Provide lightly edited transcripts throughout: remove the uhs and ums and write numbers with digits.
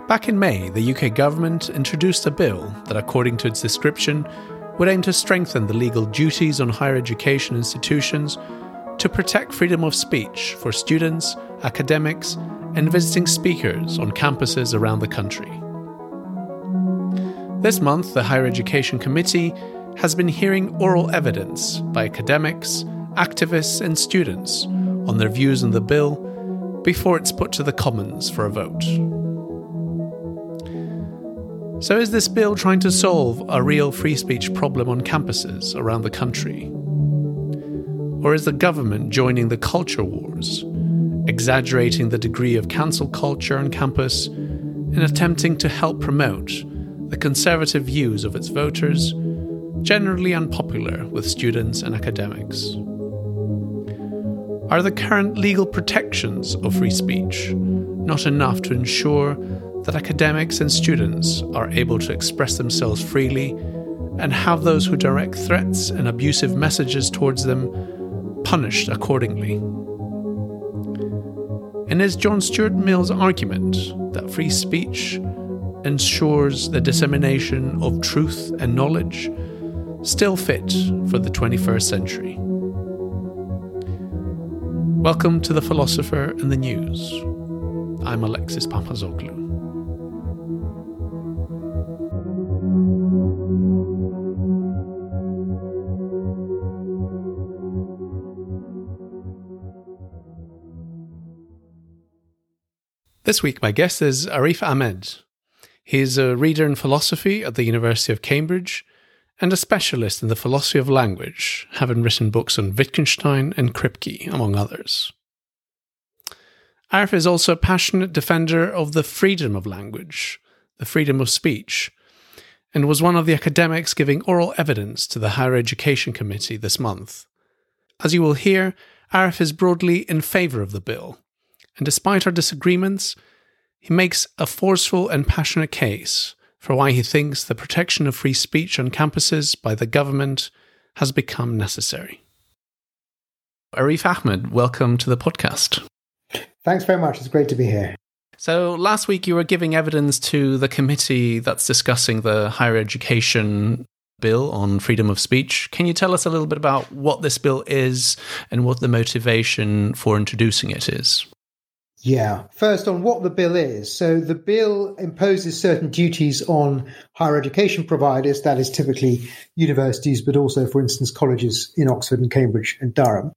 Back in May, the UK government introduced a bill that, according to its description, would aim to strengthen the legal duties on higher education institutions to protect freedom of speech for students, academics, and visiting speakers on campuses around the country. This month, the Higher Education Committee has been hearing oral evidence by academics, activists, and students on their views on the bill before it's put to the Commons for a vote. So is this bill trying to solve a real free speech problem on campuses around the country? Or is the government joining the culture wars, exaggerating the degree of cancel culture on campus and attempting to help promote the conservative views of its voters, generally unpopular with students and academics? Are the current legal protections of free speech not enough to ensure that academics and students are able to express themselves freely and have those who direct threats and abusive messages towards them punished accordingly? And is John Stuart Mill's argument that free speech ensures the dissemination of truth and knowledge still fit for the 21st century? Welcome to The Philosopher and the News. I'm Alexis Papazoglou. This week, my guest is Arif Ahmed. He is a reader in philosophy at the University of Cambridge and a specialist in the philosophy of language, having written books on Wittgenstein and Kripke, among others. Arif is also a passionate defender of the freedom of language, the freedom of speech, and was one of the academics giving oral evidence to the Higher Education Committee this month. As you will hear, Arif is broadly in favour of the bill, and despite our disagreements, he makes a forceful and passionate case for why he thinks the protection of free speech on campuses by the government has become necessary. Arif Ahmed, welcome to the podcast. Thanks very much. It's great to be here. So last week you were giving evidence to the committee that's discussing the higher education bill on freedom of speech. Can you tell us a little bit about what this bill is and what the motivation for introducing it is? Yeah. First, on what the bill is. So the bill imposes certain duties on higher education providers, that is typically universities, but also, for instance, colleges in Oxford and Cambridge and Durham.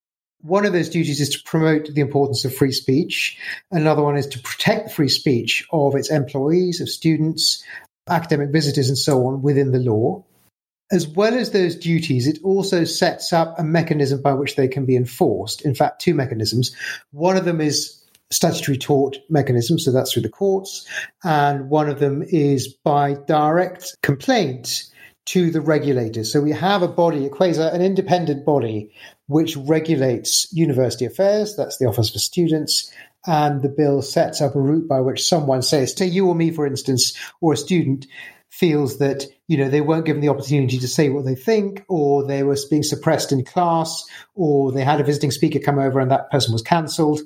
One of those duties is to promote the importance of free speech. Another one is to protect the free speech of its employees, of students, academic visitors, and so on within the law. As well as those duties, it also sets up a mechanism by which they can be enforced. In fact, two mechanisms. One of them is statutory tort mechanism, so that's through the courts, and one of them is by direct complaint to the regulators. So we have a body, an independent body, which regulates university affairs, that's the Office for Students, and the bill sets up a route by which someone says, to you or me, for instance, or a student, feels that, they weren't given the opportunity to say what they think, or they were being suppressed in class, or they had a visiting speaker come over and that person was cancelled,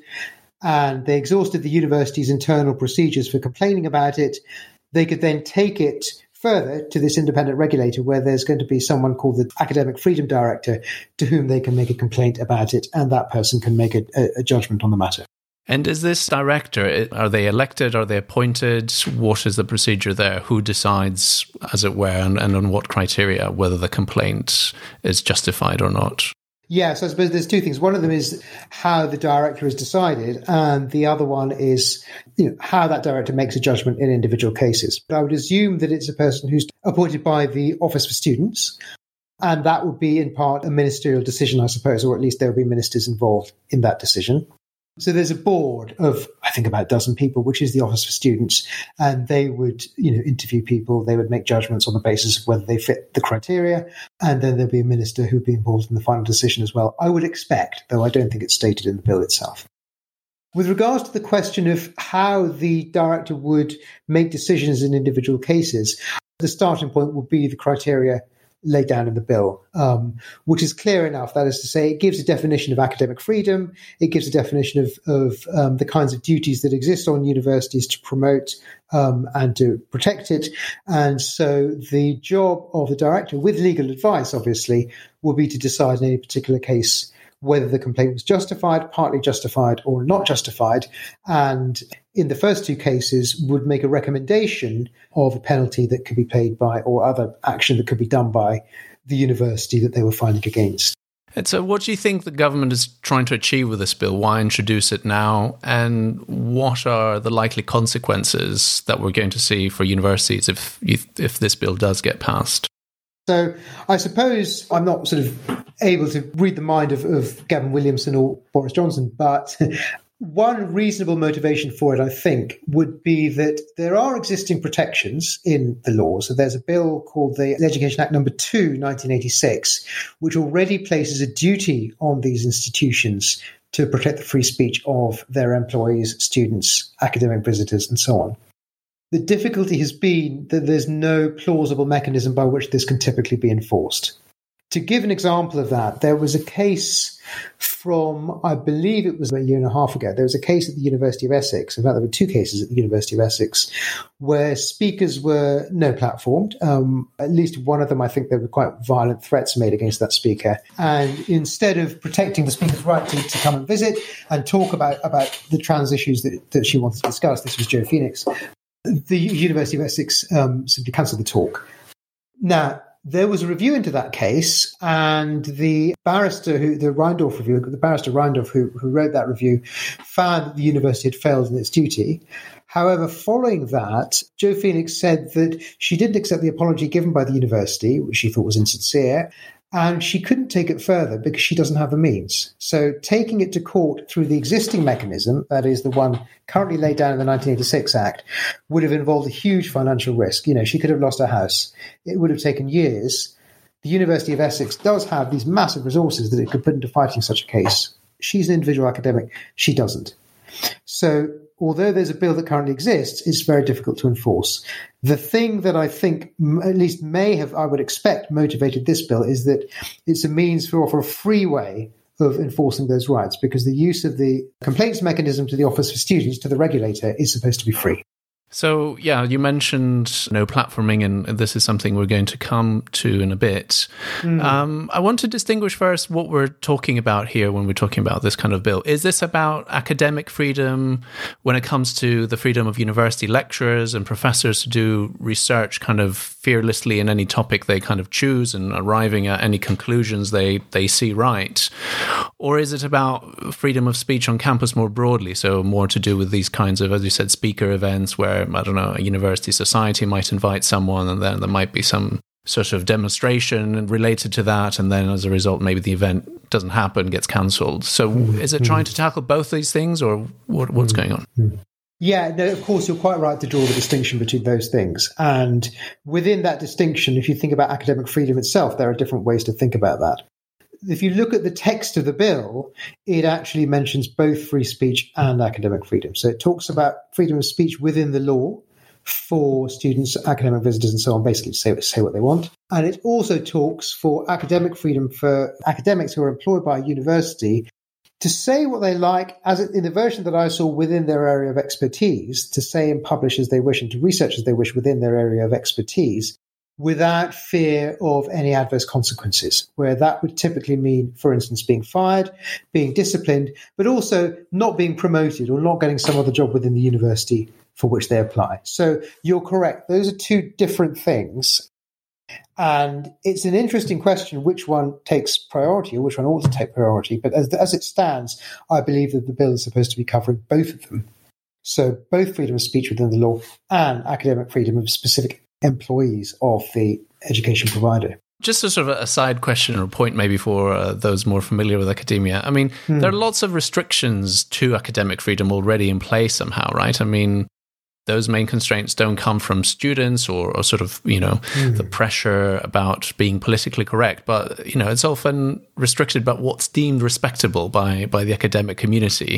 and they exhausted the university's internal procedures for complaining about it. They could then take it further to this independent regulator where there's going to be someone called the Academic Freedom Director to whom they can make a complaint about it, and that person can make a judgment on the matter. And is this director, are they elected, are they appointed? What is the procedure there? Who decides, as it were, and on what criteria, whether the complaint is justified or not? Yes, I suppose there's two things. One of them is how the director is decided, and the other one is how that director makes a judgment in individual cases. But I would assume that it's a person who's appointed by the Office for Students, and that would be in part a ministerial decision, I suppose, or at least there would be ministers involved in that decision. So there's a board of, I think, about a dozen people, which is the Office for Students, and they would, interview people. They would make judgments on the basis of whether they fit the criteria, and then there'd be a minister who'd be involved in the final decision as well. I would expect, though I don't think it's stated in the bill itself. With regards to the question of how the director would make decisions in individual cases, the starting point would be the criteria laid down in the bill, which is clear enough. That is to say, it gives a definition of academic freedom. It gives a definition of the kinds of duties that exist on universities to promote and to protect it. And so the job of the director, with legal advice, obviously, will be to decide in any particular case whether the complaint was justified, partly justified, or not justified. And in the first two cases, would make a recommendation of a penalty that could be paid by, or other action that could be done by, the university that they were filing against. And so what do you think the government is trying to achieve with this bill? Why introduce it now? And what are the likely consequences that we're going to see for universities if this bill does get passed? So I suppose I'm not sort of able to read the mind of Gavin Williamson or Boris Johnson, but one reasonable motivation for it, I think, would be that there are existing protections in the law. So there's a bill called the Education Act Number 2, 1986, which already places a duty on these institutions to protect the free speech of their employees, students, academic visitors, and so on. The difficulty has been that there's no plausible mechanism by which this can typically be enforced. To give an example of that, there was a case from, I believe it was a year and a half ago, there was a case at the University of Essex. In fact, there were two cases at the University of Essex where speakers were no-platformed. At least one of them, I think there were quite violent threats made against that speaker. And instead of protecting the speaker's right to come and visit and talk about the trans issues that she wanted to discuss, this was Jo Phoenix, the University of Essex simply cancelled the talk. Now, there was a review into that case, and the barrister Reindorf, who wrote that review, found that the university had failed in its duty. However, following that, Jo Phoenix said that she didn't accept the apology given by the university, which she thought was insincere, and she couldn't take it further because she doesn't have the means. So taking it to court through the existing mechanism, that is the one currently laid down in the 1986 Act, would have involved a huge financial risk. You know, she could have lost her house. It would have taken years. The University of Essex does have these massive resources that it could put into fighting such a case. She's an individual academic. She doesn't. So although there's a bill that currently exists, it's very difficult to enforce. The thing that I think at least I would expect, motivated this bill is that it's a means for a free way of enforcing those rights, because the use of the complaints mechanism to the Office for Students, to the regulator, is supposed to be free. So, yeah, you mentioned no platforming, and this is something we're going to come to in a bit. I want to distinguish first what we're talking about here when we're talking about this kind of bill. Is this about academic freedom when it comes to the freedom of university lecturers and professors to do research kind of fearlessly in any topic they kind of choose and arriving at any conclusions they see right? Or is it about freedom of speech on campus more broadly, so more to do with these kinds of, as you said, speaker events where, I don't know, a university society might invite someone and then there might be some sort of demonstration related to that, and then as a result maybe the event doesn't happen, gets cancelled. So is it trying to tackle both these things, or what's going on? Yeah, no, of course, you're quite right to draw the distinction between those things. And within that distinction, if you think about academic freedom itself, there are different ways to think about that. If you look at the text of the bill, it actually mentions both free speech and academic freedom. So it talks about freedom of speech within the law for students, academic visitors, and so on, basically to say what they want. And it also talks for academic freedom for academics who are employed by a university to say what they like, as in the version that I saw, within their area of expertise, to say and publish as they wish and to research as they wish within their area of expertise, without fear of any adverse consequences, where that would typically mean, for instance, being fired, being disciplined, but also not being promoted or not getting some other job within the university for which they apply. So you're correct. Those are two different things. And it's an interesting question which one takes priority or which one ought to take priority. But as it stands, I believe that the bill is supposed to be covering both of them. So both freedom of speech within the law and academic freedom of specific employees of the education provider. Just a sort of a side question or point maybe for those more familiar with academia. I mean, there are lots of restrictions to academic freedom already in place somehow, right? I mean, those main constraints don't come from students or sort of, the pressure about being politically correct, but, it's often restricted by what's deemed respectable by the academic community.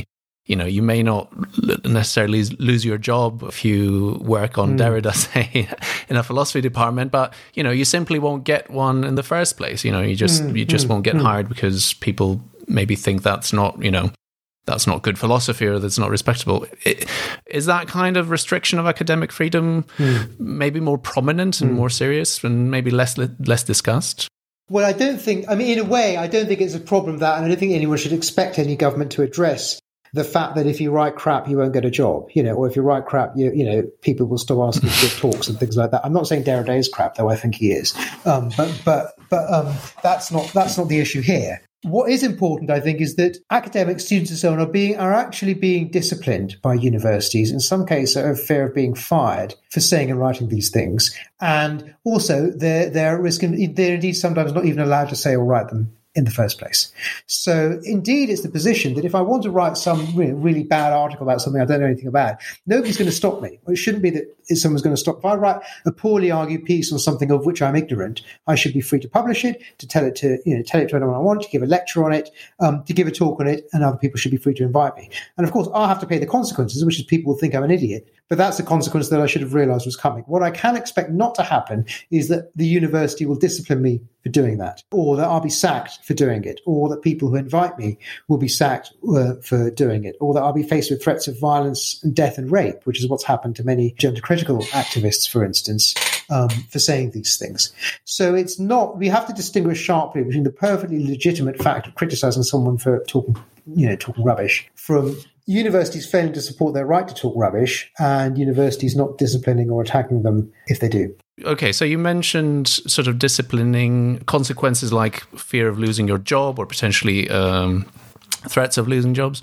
you may not necessarily lose your job if you work on Derrida, say, in a philosophy department, but, you simply won't get one in the first place. You just won't get hired because people maybe think that's not good philosophy or that's not respectable. Is that kind of restriction of academic freedom maybe more prominent and more serious and maybe less discussed? Well, in a way, I don't think it's a problem that, and I don't think anyone should expect any government to address the fact that if you write crap, you won't get a job, or if you write crap, people will still ask you to give talks and things like that. I'm not saying Derrida is crap, though I think he is. But that's not the issue here. What is important, I think, is that academic students and so on are actually being disciplined by universities, in some cases out of fear of being fired for saying and writing these things. And also, they're at risk, and they're indeed sometimes not even allowed to say or write them in the first place. So indeed, it's the position that if I want to write some really bad article about something I don't know anything about, nobody's going to stop me. Well, it shouldn't be that someone's going to stop. If I write a poorly argued piece on something of which I'm ignorant, I should be free to publish it, to tell it to anyone I want, to give a lecture on it, to give a talk on it, and other people should be free to invite me. And of course, I'll have to pay the consequences, which is people will think I'm an idiot. But that's a consequence that I should have realized was coming. What I can expect not to happen is that the university will discipline me for doing that, or that I'll be sacked for doing it, or that people who invite me will be sacked for doing it, or that I'll be faced with threats of violence and death and rape, which is what's happened to many gender-critical activists, for instance, for saying these things. So it's not, we have to distinguish sharply between the perfectly legitimate fact of criticizing someone for talking rubbish from universities failing to support their right to talk rubbish and universities not disciplining or attacking them if they do. Okay, so you mentioned sort of disciplining consequences like fear of losing your job or potentially threats of losing jobs.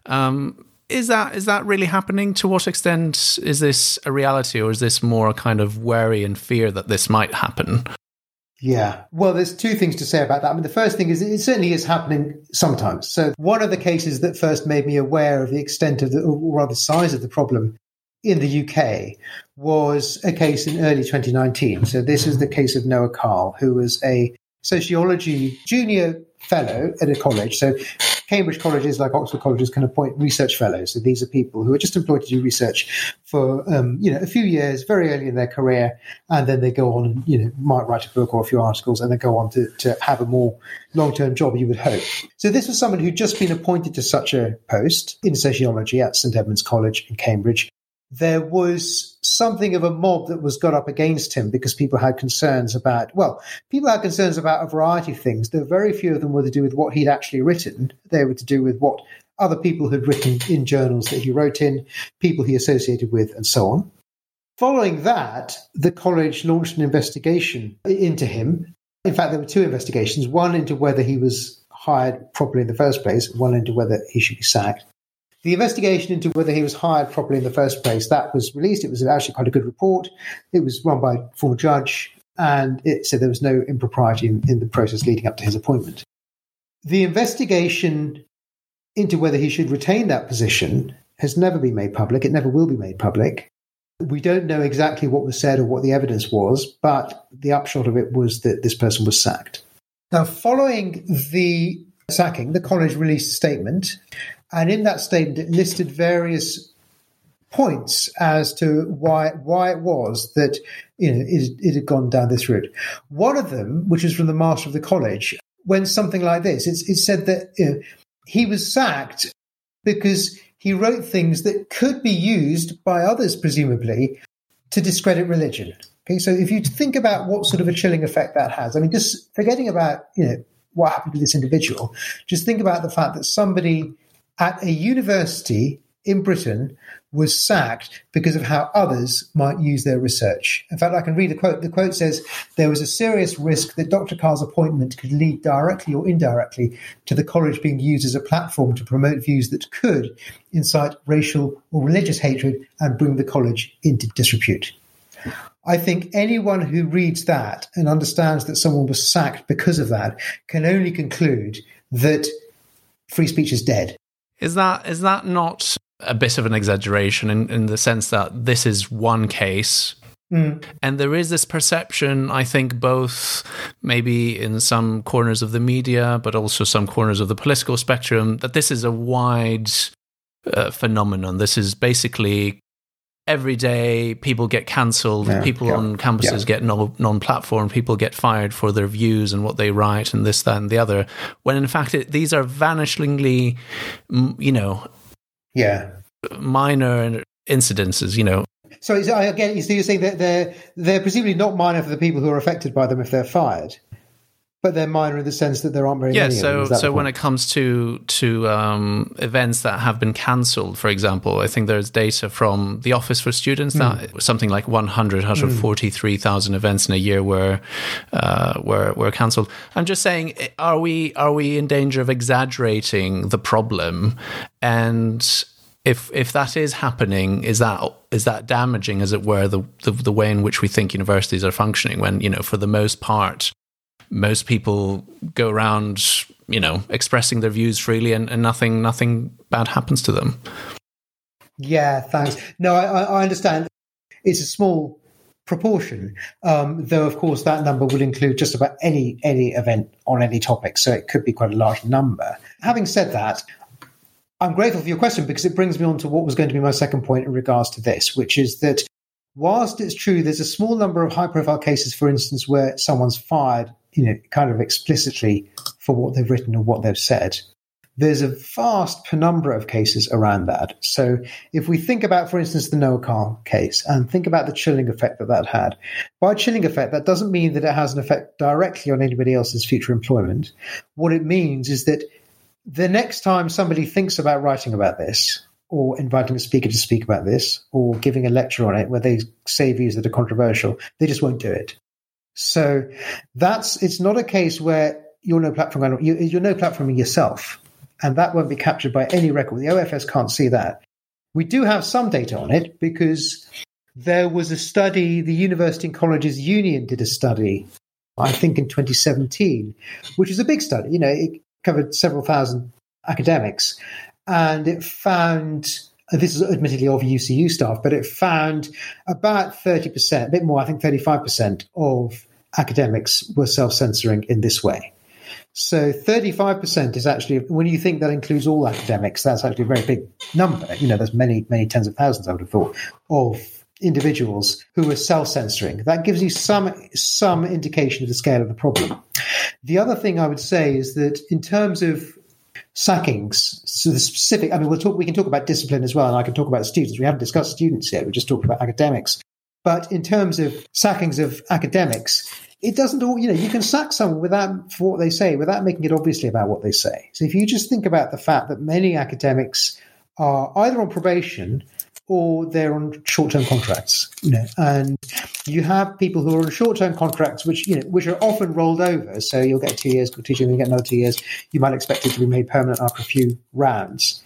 Is that really happening? To what extent is this a reality, or is this more a kind of worry and fear that this might happen? Yeah. Well, there's two things to say about that. I mean, the first thing is it certainly is happening sometimes. So one of the cases that first made me aware of the extent of or rather size of the problem in the UK was a case in early 2019. So this is the case of Noah Karl, who was a sociology junior fellow at a college. So Cambridge colleges, like Oxford colleges, can appoint research fellows. So these are people who are just employed to do research for, a few years, very early in their career, and then they go on and, might write a book or a few articles, and then go on to have a more long-term job, you would hope. So this was someone who'd just been appointed to such a post in sociology at St Edmund's College in Cambridge. There was something of a mob that was got up against him because people had concerns about a variety of things. There were very few of them were to do with what he'd actually written. They were to do with what other people had written in journals that he wrote in, people he associated with, and so on. Following that, the college launched an investigation into him. In fact, there were two investigations, one into whether he was hired properly in the first place, one into whether he should be sacked. The investigation into whether he was hired properly in the first place, that was released. It was actually quite a good report. It was run by a former judge, and it said there was no impropriety in the process leading up to his appointment. The investigation into whether he should retain that position has never been made public. It never will be made public. We don't know exactly what was said or what the evidence was, but the upshot of it was that this person was sacked. Now, following the sacking, the college released a statement. And in that statement, it listed various points as to why it was that it had gone down this route. One of them, which is from the master of the college, went something like this. It said that he was sacked because he wrote things that could be used by others, presumably, to discredit religion. Okay, so if you think about what sort of a chilling effect that has, I mean, just forgetting about what happened to this individual, just think about the fact that somebody at a university in Britain was sacked because of how others might use their research. In fact, I can read the quote. The quote says, "There was a serious risk that Dr. Karl's appointment could lead directly or indirectly to the college being used as a platform to promote views that could incite racial or religious hatred and bring the college into disrepute." I think anyone who reads that and understands that someone was sacked because of that can only conclude that free speech is dead. Is that not a bit of an exaggeration in the sense that this is one case? And there is this perception, I think, both maybe in some corners of the media, but also some corners of the political spectrum, that this is a wide phenomenon. This is basically every day people get cancelled, people on campuses get non-platform, people get fired for their views and what they write and this, that and the other, when in fact these are vanishingly, minor incidences, So again, so you're saying that they're presumably not minor for the people who are affected by them if they're fired, but they're minor in the sense that there aren't very many. So when it comes to events that have been cancelled, for example, I think there's data from the Office for Students that something like 143,000 events in a year were cancelled. I'm just saying, are we in danger of exaggerating the problem? And if that is happening, is that damaging, as it were, the way in which we think universities are functioning? When for the most part, most people go around, expressing their views freely, and nothing bad happens to them. Yeah, thanks. No, I understand. It's a small proportion, though, of course, that number will include just about any event on any topic, so it could be quite a large number. Having said that, I'm grateful for your question, because it brings me on to what was going to be my second point in regards to this, which is that whilst it's true there's a small number of high-profile cases, for instance, where someone's fired, kind of explicitly for what they've written or what they've said, there's a vast penumbra of cases around that. So if we think about, for instance, the Noah Kahl case, and think about the chilling effect that had, by chilling effect, that doesn't mean that it has an effect directly on anybody else's future employment. What it means is that the next time somebody thinks about writing about this, or inviting a speaker to speak about this, or giving a lecture on it where they say views that are controversial, they just won't do it. So it's not a case where you're no platforming yourself, and that won't be captured by any record. The OFS can't see that. We do have some data on it, because there was a study, the University and Colleges Union did a study, I think in 2017, which is a big study. It covered several thousand academics, and it found, this is admittedly of UCU staff, but it found about 30%, a bit more, I think 35% of academics were self-censoring in this way. So 35% is actually, when you think that includes all academics, that's actually a very big number. There's many, many tens of thousands, I would have thought, of individuals who are self-censoring. That gives you some indication of the scale of the problem. The other thing I would say is that in terms of sackings, so the specific, we can talk about discipline as well, and I can talk about students. We haven't discussed students yet, we just talked about academics. But in terms of sackings of academics, it doesn't all, you can sack someone for what they say, without making it obviously about what they say. So if you just think about the fact that many academics are either on probation or they're on short-term contracts, and you have people who are on short-term contracts, which are often rolled over. So you'll get 2 years, teaching, and you get another 2 years. You might expect it to be made permanent after a few rounds.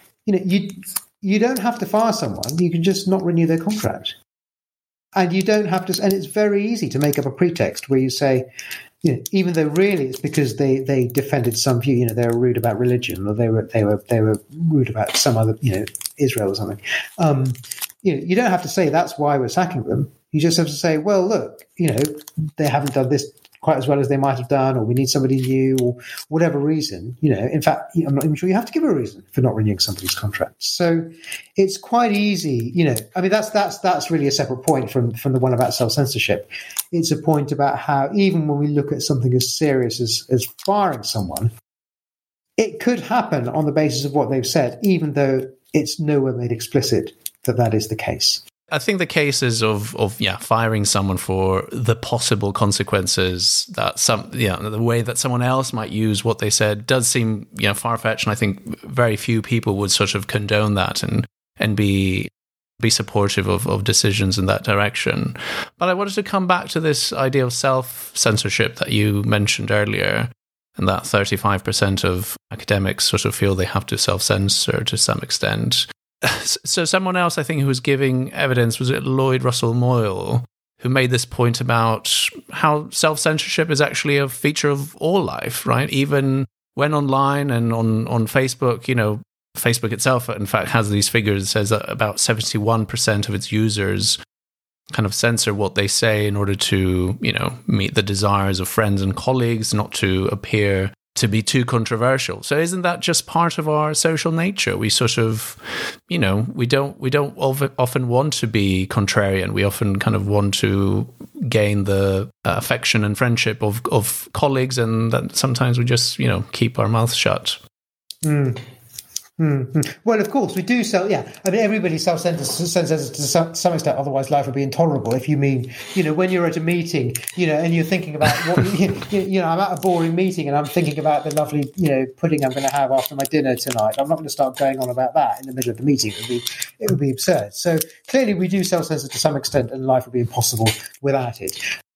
You don't have to fire someone. You can just not renew their contract. And you don't have to, and it's very easy to make up a pretext where you say, even though really it's because they defended some view, they were rude about religion, or they were rude about some other, Israel or something. You don't have to say that's why we're sacking them. You just have to say, well, look, they haven't done this quite as well as they might have done, or we need somebody new, or whatever reason. In fact, I'm not even sure you have to give a reason for not renewing somebody's contract. So it's quite easy. That's really a separate point from the one about self-censorship. It's a point about how even when we look at something as serious as firing someone, it could happen on the basis of what they've said, even though it's nowhere made explicit that is the case. I think the cases of firing someone for the possible consequences that the way that someone else might use what they said does seem far-fetched, and I think very few people would sort of condone that and be supportive of decisions in that direction. But I wanted to come back to this idea of self-censorship that you mentioned earlier, and that 35% of academics sort of feel they have to self-censor to some extent. So someone else, I think, who was giving evidence, was it Lloyd Russell Moyle, who made this point about how self-censorship is actually a feature of all life, right? Even when online and on Facebook, Facebook itself, in fact, has these figures. It says that about 71% of its users kind of censor what they say in order to, meet the desires of friends and colleagues, not to appear to be too controversial. So isn't that just part of our social nature? We sort of, we don't often want to be contrarian. We often kind of want to gain the affection and friendship of colleagues, and that sometimes we just, keep our mouths shut. Well, of course, we do everybody's self-centered to some extent, otherwise life would be intolerable. If you mean, when you're at a meeting, and you're thinking about what, I'm at a boring meeting and I'm thinking about the lovely, pudding I'm going to have after my dinner tonight. I'm not going to start going on about that in the middle of the meeting. It would be absurd. So clearly we do self-censor to some extent, and life would be impossible without it.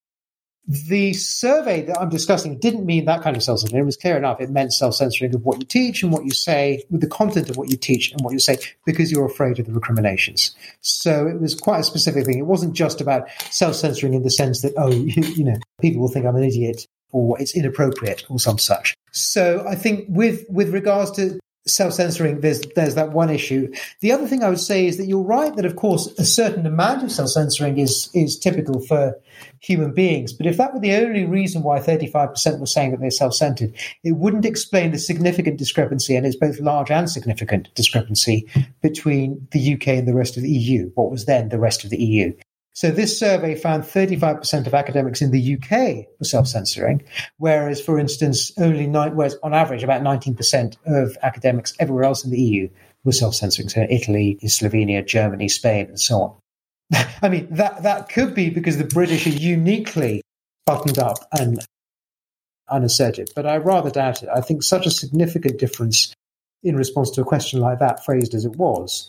The survey that I'm discussing didn't mean that kind of self-censoring. It was clear enough. It meant self-censoring of what you teach and what you say, with the content of what you teach and what you say, because you're afraid of the recriminations. So it was quite a specific thing. It wasn't just about self-censoring in the sense that, people will think I'm an idiot or it's inappropriate or some such. So I think with regards to self-censoring, there's that one issue. The other thing I would say is that you're right that, of course, a certain amount of self-censoring is typical for human beings. But if that were the only reason why 35% were saying that they're self-centered, it wouldn't explain the significant discrepancy, and it's both large and significant discrepancy, between the UK and the rest of the EU, what was then the rest of the EU. So this survey found 35% of academics in the UK were self-censoring, whereas, for instance, whereas on average about 19% of academics everywhere else in the EU were self-censoring. So Italy, Slovenia, Germany, Spain, and so on. I mean, that could be because the British are uniquely buttoned up and unassertive, but I rather doubt it. I think such a significant difference in response to a question like that, phrased as it was,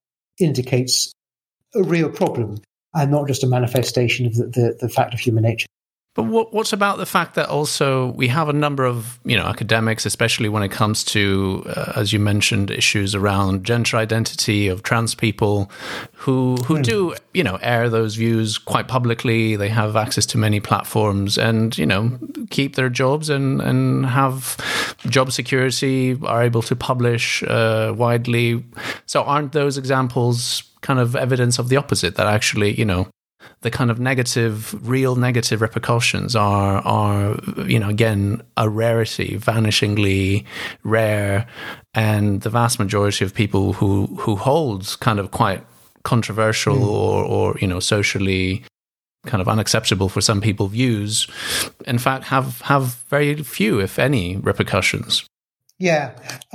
indicates a real problem, and not just a manifestation of the fact of human nature. But what's about the fact that also we have a number of, academics, especially when it comes to, as you mentioned, issues around gender identity of trans people who do, air those views quite publicly. They have access to many platforms and, keep their jobs and have job security, are able to publish widely. So aren't those examples kind of evidence of the opposite, that actually, the kind of real negative repercussions are again, a rarity, vanishingly rare, and the vast majority of people who hold kind of quite controversial or socially kind of unacceptable for some people views, in fact, have very few, if any, repercussions. Yeah.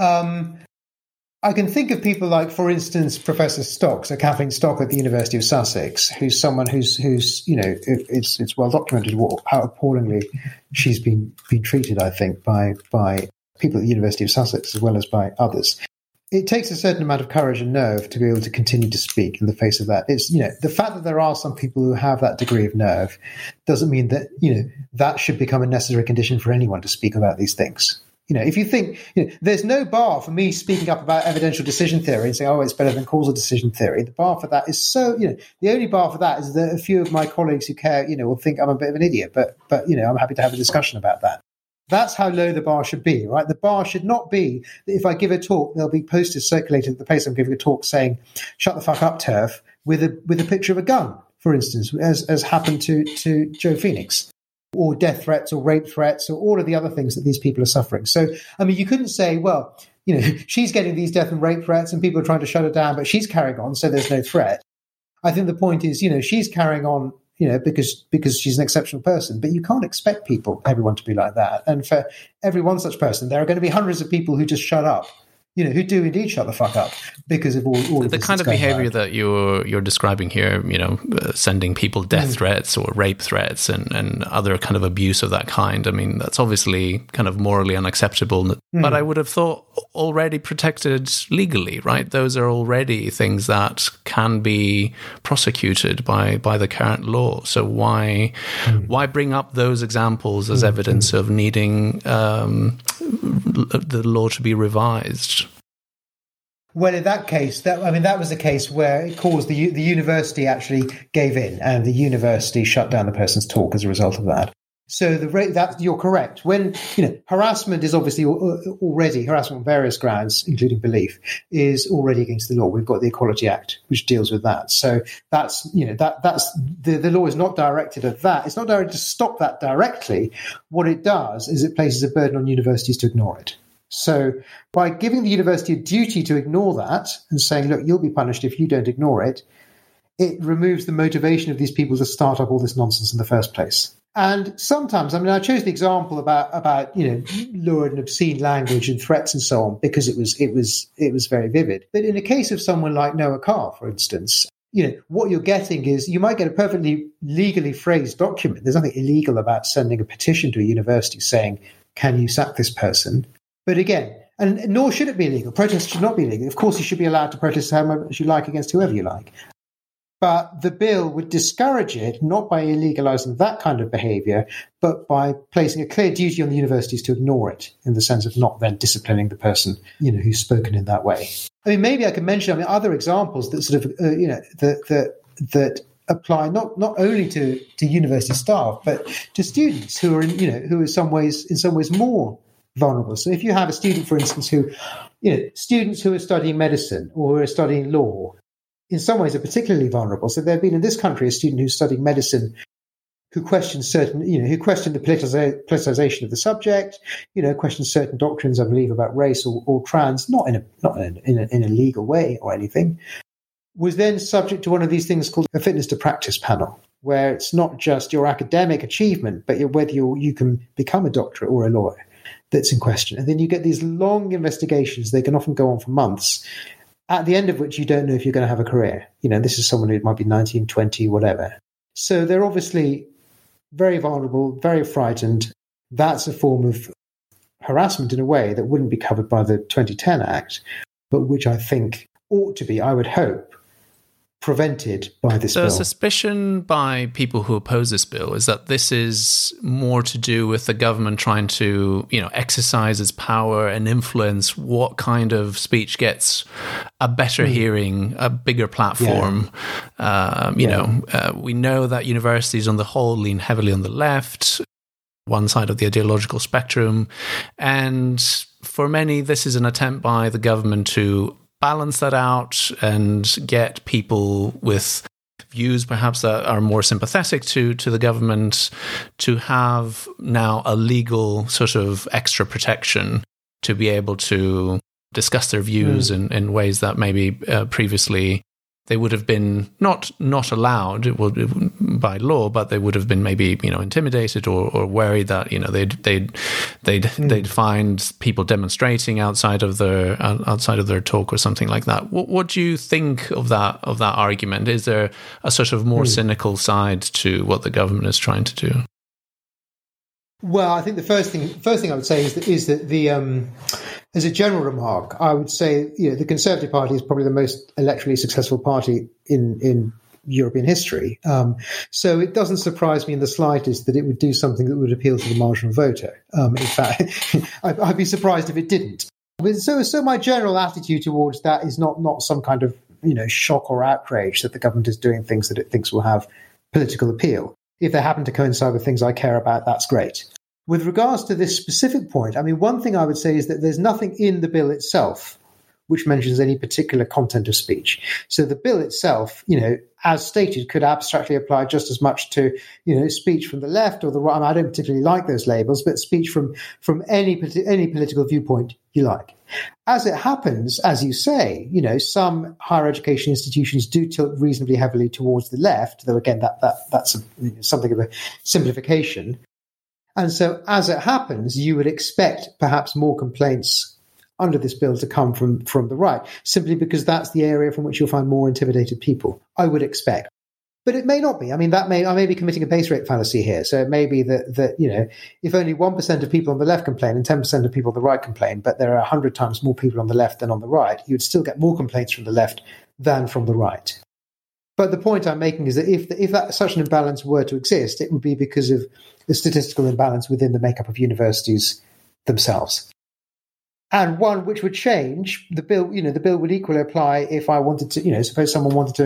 I can think of people like, for instance, Professor Stock, so Kathleen Stock at the University of Sussex, who's someone who's it's well documented how appallingly she's been treated, I think, by people at the University of Sussex as well as by others. It takes a certain amount of courage and nerve to be able to continue to speak in the face of that. It's, the fact that there are some people who have that degree of nerve doesn't mean that, that should become a necessary condition for anyone to speak about these things. If you think, there's no bar for me speaking up about evidential decision theory and saying, it's better than causal decision theory. The bar for that is the only bar for that is that a few of my colleagues who care, will think I'm a bit of an idiot, but I'm happy to have a discussion about that. That's how low the bar should be, right? The bar should not be that if I give a talk, there'll be posters circulated at the place I'm giving a talk saying, shut the fuck up, TERF, with a picture of a gun, for instance, as happened to Joe Phoenix. Or death threats or rape threats or all of the other things that these people are suffering. So, you couldn't say, she's getting these death and rape threats and people are trying to shut her down, but she's carrying on, so there's no threat. I think the point is, she's carrying on, because she's an exceptional person, but you can't expect everyone to be like that. And for every one such person, there are going to be hundreds of people who just shut up. Who do indeed shut the fuck up because of all of the kind of behavior that you're describing here, sending people death threats or rape threats and other kind of abuse of that kind. I mean, that's obviously kind of morally unacceptable, but I would have thought already protected legally, right? Those are already things that can be prosecuted by the current law. So why bring up those examples as evidence of needing the law to be revised? Well, in that case, that was the case where it caused the university actually gave in, and the university shut down the person's talk as a result of that. So the rate that you're correct. When harassment is obviously already harassment on various grounds, including belief, is already against the law. We've got the Equality Act, which deals with that. So that's that's the law is not directed at that. It's not directed to stop that directly. What it does is it places a burden on universities to ignore it. So by giving the university a duty to ignore that and saying, look, you'll be punished if you don't ignore it, it removes the motivation of these people to start up all this nonsense in the first place. And sometimes, I chose the example about lurid and obscene language and threats and so on because it was very vivid. But in a case of someone like Noah Carr, for instance, what you're getting is you might get a perfectly legally phrased document. There's nothing illegal about sending a petition to a university saying, "Can you sack this person?" But again, and nor should it be illegal. Protest should not be illegal. Of course, you should be allowed to protest how much you like against whoever you like. But the bill would discourage it, not by illegalizing that kind of behavior, but by placing a clear duty on the universities to ignore it, in the sense of not then disciplining the person, who's spoken in that way. Maybe I can mention other examples that sort of, that apply not only to university staff, but to students who are who are in some ways more vulnerable. So if you have a student, for instance, students who are studying medicine or who are studying law, in some ways are particularly vulnerable. So there have been in this country a student who's studying medicine who questions who questioned the politicization of the subject, questions certain doctrines, I believe, about race or trans, not in a legal way or anything, was then subject to one of these things called a fitness to practice panel, where it's not just your academic achievement, but whether you can become a doctor or a lawyer that's in question. And then you get these long investigations. They can often go on for months, at the end of which you don't know if you're going to have a career. This is someone who might be 19, 20, whatever. So they're obviously very vulnerable, very frightened. That's a form of harassment in a way that wouldn't be covered by the 2010 Act, but which I think ought to be, I would hope, prevented by this bill. The suspicion by people who oppose this bill is that this is more to do with the government trying to, exercise its power and influence what kind of speech gets a better hearing, a bigger platform. Yeah. We know that universities on the whole lean heavily on the left, one side of the ideological spectrum. And for many, this is an attempt by the government to balance that out and get people with views perhaps that are more sympathetic to the government to have now a legal sort of extra protection to be able to discuss their views in ways that maybe previously they would have been not allowed by law, but they would have been maybe intimidated or worried that they'd find people demonstrating outside of their talk or something like that. What do you think of that argument? Is there a sort of more cynical side to what the government is trying to do? Well, I think the first thing I would say is that the as a general remark, I would say the Conservative Party is probably the most electorally successful party in European history. So it doesn't surprise me in the slightest that it would do something that would appeal to the marginal voter. In fact, I'd be surprised if it didn't. So my general attitude towards that is not some kind of shock or outrage that the government is doing things that it thinks will have political appeal. If they happen to coincide with things I care about, that's great. With regards to this specific point, one thing I would say is that there's nothing in the bill itself which mentions any particular content of speech. So the bill itself, as stated, could abstractly apply just as much to, speech from the left or the right. I don't particularly like those labels, but speech from any political viewpoint you like. As it happens, as you say, some higher education institutions do tilt reasonably heavily towards the left, though again, that's something of a simplification. And so as it happens, you would expect perhaps more complaints under this bill to come from the right, simply because that's the area from which you'll find more intimidated people, I would expect. But it may not be. I may be committing a base rate fallacy here. So it may be that if only 1% of people on the left complain and 10% of people on the right complain, but there are 100 times more people on the left than on the right, you'd still get more complaints from the left than from the right. But the point I'm making is that if such an imbalance were to exist, it would be because of the statistical imbalance within the makeup of universities themselves. And one which would change the bill. The bill would equally apply if I wanted to. Suppose someone wanted to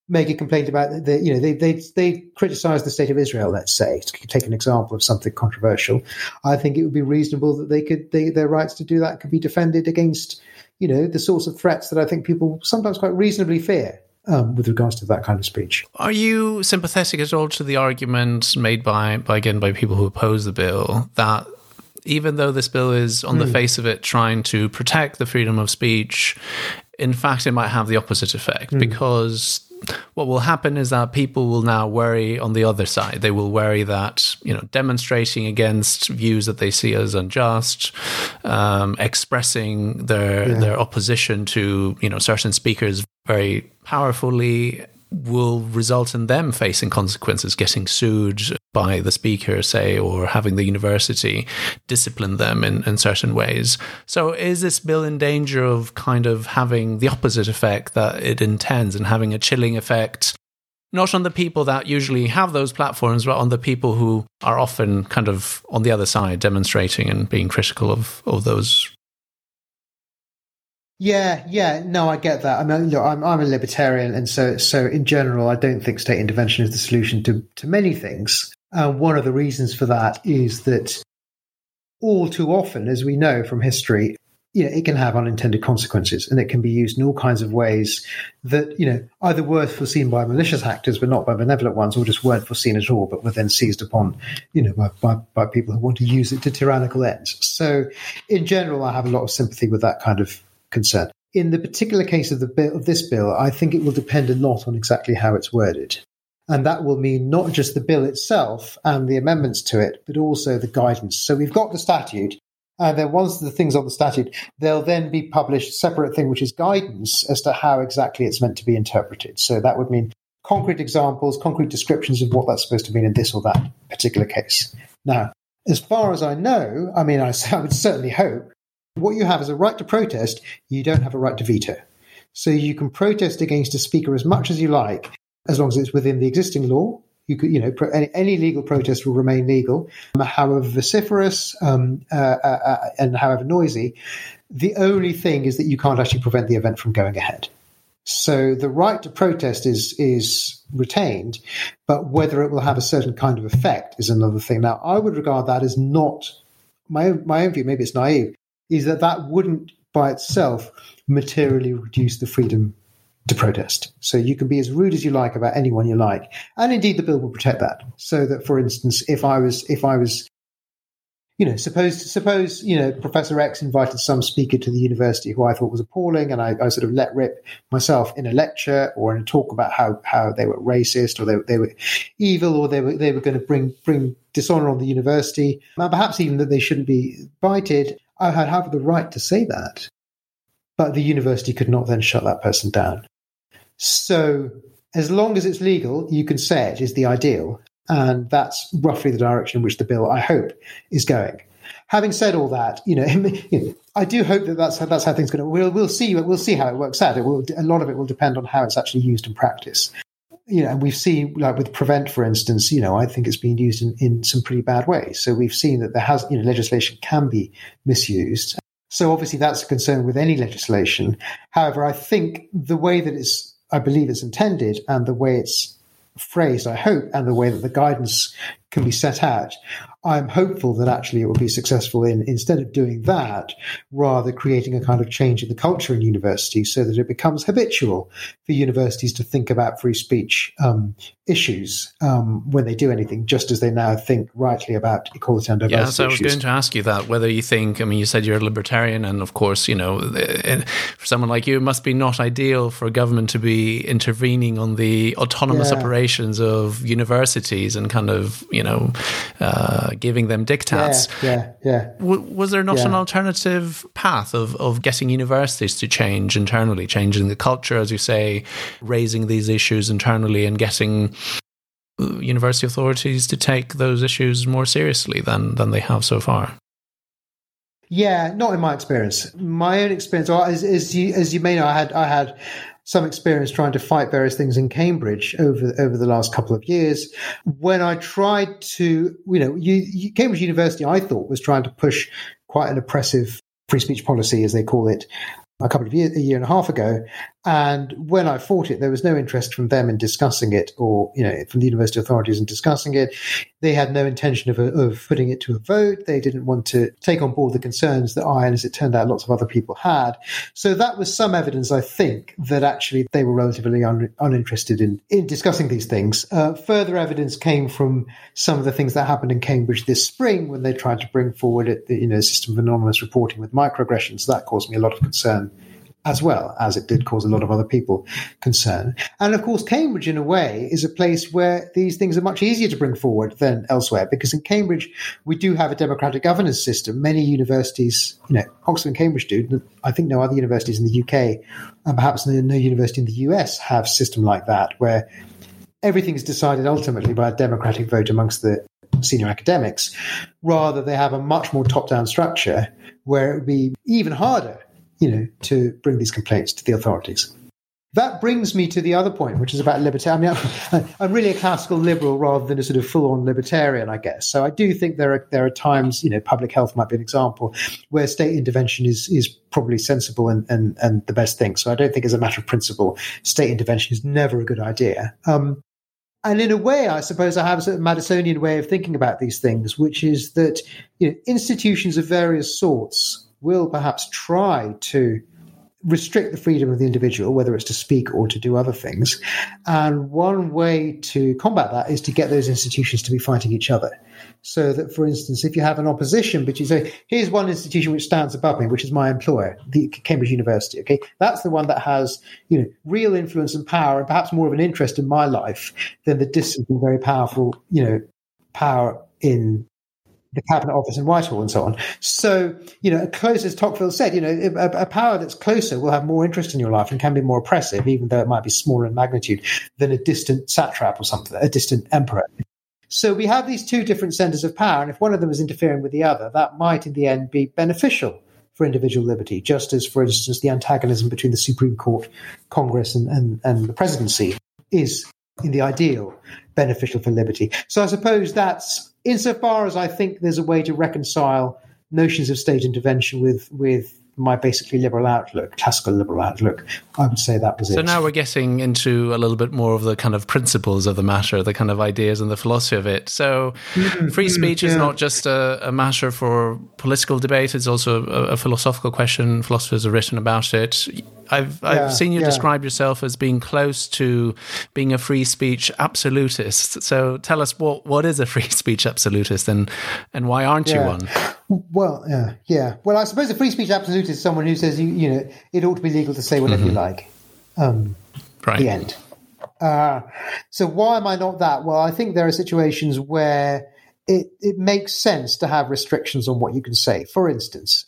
make a complaint about they criticize the state of Israel, let's say, to take an example of something controversial, I think it would be reasonable that their rights to do that could be defended against, the sorts of threats that I think people sometimes quite reasonably fear with regards to that kind of speech. Are you sympathetic at all to the argument made by people who oppose the bill that even though this bill is on the face of it trying to protect the freedom of speech, in fact, it might have the opposite effect because what will happen is that people will now worry on the other side. They will worry that, demonstrating against views that they see as unjust, expressing their opposition to, certain speakers very powerfully will result in them facing consequences, getting sued by the speaker, say, or having the university discipline them in certain ways. So is this bill in danger of kind of having the opposite effect that it intends and having a chilling effect, not on the people that usually have those platforms, but on the people who are often kind of on the other side demonstrating and being critical of those? Yeah, no, I get that. I mean, look, I'm a libertarian, and so in general, I don't think state intervention is the solution to many things. One of the reasons for that is that all too often, as we know from history, it can have unintended consequences, and it can be used in all kinds of ways that, either were foreseen by malicious actors, but not by benevolent ones, or just weren't foreseen at all, but were then seized upon, by people who want to use it to tyrannical ends. So in general, I have a lot of sympathy with that kind of concern. In the particular case of this bill, I think it will depend a lot on exactly how it's worded. And that will mean not just the bill itself and the amendments to it, but also the guidance. So we've got the statute, and then once the things on the statute, there'll then be published a separate thing, which is guidance as to how exactly it's meant to be interpreted. So that would mean concrete examples, concrete descriptions of what that's supposed to mean in this or that particular case. Now, as far as I know, I would certainly hope, what you have is a right to protest. You don't have a right to veto. So you can protest against a speaker as much as you like, as long as it's within the existing law. You could, any legal protest will remain legal, however vociferous and however noisy. The only thing is that you can't actually prevent the event from going ahead. So the right to protest is retained, but whether it will have a certain kind of effect is another thing. Now, I would regard that as not my own view. Maybe it's naive. Is that wouldn't by itself materially reduce the freedom to protest. So you can be as rude as you like about anyone you like. And indeed, the bill will protect that. So that, for instance, if I was, suppose, Professor X invited some speaker to the university who I thought was appalling, and I sort of let rip myself in a lecture or in a talk about how they were racist or they were evil or they were going to bring dishonor on the university, and perhaps even that they shouldn't be invited. I had have the right to say that, but the university could not then shut that person down. So as long as it's legal, you can say it is the ideal. And that's roughly the direction in which the bill, I hope, is going. Having said all that, I do hope that that's how things are going to. We'll see how it works out. A lot of it will depend on how it's actually used in practice. And we've seen, like with Prevent, for instance, I think it's been used in some pretty bad ways. So we've seen that there has, legislation can be misused. So obviously that's a concern with any legislation. However, I think the way that I believe it's intended and the way it's phrased, I hope, and the way that the guidance can be set out, I'm hopeful that actually it will be successful in, instead of doing that, rather creating a kind of change in the culture in universities so that it becomes habitual for universities to think about free speech issues when they do anything, just as they now think rightly about equality and diversity issues. Yeah, so I was going to ask you that, whether you think, you said you're a libertarian, and of course, for someone like you, it must be not ideal for a government to be intervening on the autonomous operations of universities and kind of, giving them diktats. Yeah. Was there not an alternative path of getting universities to change internally, changing the culture, as you say, raising these issues internally and getting university authorities to take those issues more seriously than they have so far? Yeah, not in my experience. My own experience, as you may know, I had some experience trying to fight various things in Cambridge over the last couple of years. When I tried to, Cambridge University, I thought, was trying to push quite an oppressive free speech policy, as they call it, a year and a half ago. And when I fought it, there was no interest from them in discussing it, or from the university authorities in discussing it. They had no intention of putting it to a vote. They didn't want to take on board the concerns that I, and as it turned out, lots of other people had. So that was some evidence, I think, that actually they were relatively uninterested in discussing these things. Further evidence came from some of the things that happened in Cambridge this spring when they tried to bring forward a system of anonymous reporting with microaggressions. That caused me a lot of concern, as well as it did cause a lot of other people concern. And of course, Cambridge, in a way, is a place where these things are much easier to bring forward than elsewhere, because in Cambridge, we do have a democratic governance system. Many universities, Oxford and Cambridge do. I think no other universities in the UK, and perhaps no university in the US have a system like that, where everything is decided ultimately by a democratic vote amongst the senior academics. Rather, they have a much more top-down structure where it would be even harder to bring these complaints to the authorities. That brings me to the other point, which is about libertarian. I mean, I'm really a classical liberal rather than a sort of full-on libertarian, I guess. So I do think there are times, public health might be an example, where state intervention is probably sensible and the best thing. So I don't think as a matter of principle, state intervention is never a good idea. And in a way, I suppose I have a sort of Madisonian way of thinking about these things, which is that institutions of various sorts will perhaps try to restrict the freedom of the individual, whether it's to speak or to do other things. And one way to combat that is to get those institutions to be fighting each other. So that, for instance, if you have an opposition, but you say, here's one institution which stands above me, which is my employer, the Cambridge University, okay? That's the one that has, real influence and power, and perhaps more of an interest in my life than the distant and very powerful, power in the Cabinet Office in Whitehall and so on. So, close, as Tocqueville said, a power that's closer will have more interest in your life and can be more oppressive, even though it might be smaller in magnitude, than a distant satrap or something, a distant emperor. So we have these two different centers of power, and if one of them is interfering with the other, that might in the end be beneficial for individual liberty, just as, for instance, the antagonism between the Supreme Court, Congress, and the presidency is, in the ideal, beneficial for liberty. So I suppose that's, insofar as I think there's a way to reconcile notions of state intervention with my basically liberal outlook, classical liberal outlook, I would say that was it. So now we're getting into a little bit more of the kind of principles of the matter, the kind of ideas and the philosophy of it. So free speech is not just a matter for political debate, it's also a philosophical question. Philosophers have written about it. I've seen you describe yourself as being close to being a free speech absolutist. So tell us, what is a free speech absolutist and why aren't you one? Well, Well, I suppose a free speech absolutist is someone who says, it ought to be legal to say whatever you like. Right. The end. So why am I not that? Well, I think there are situations where it makes sense to have restrictions on what you can say. For instance,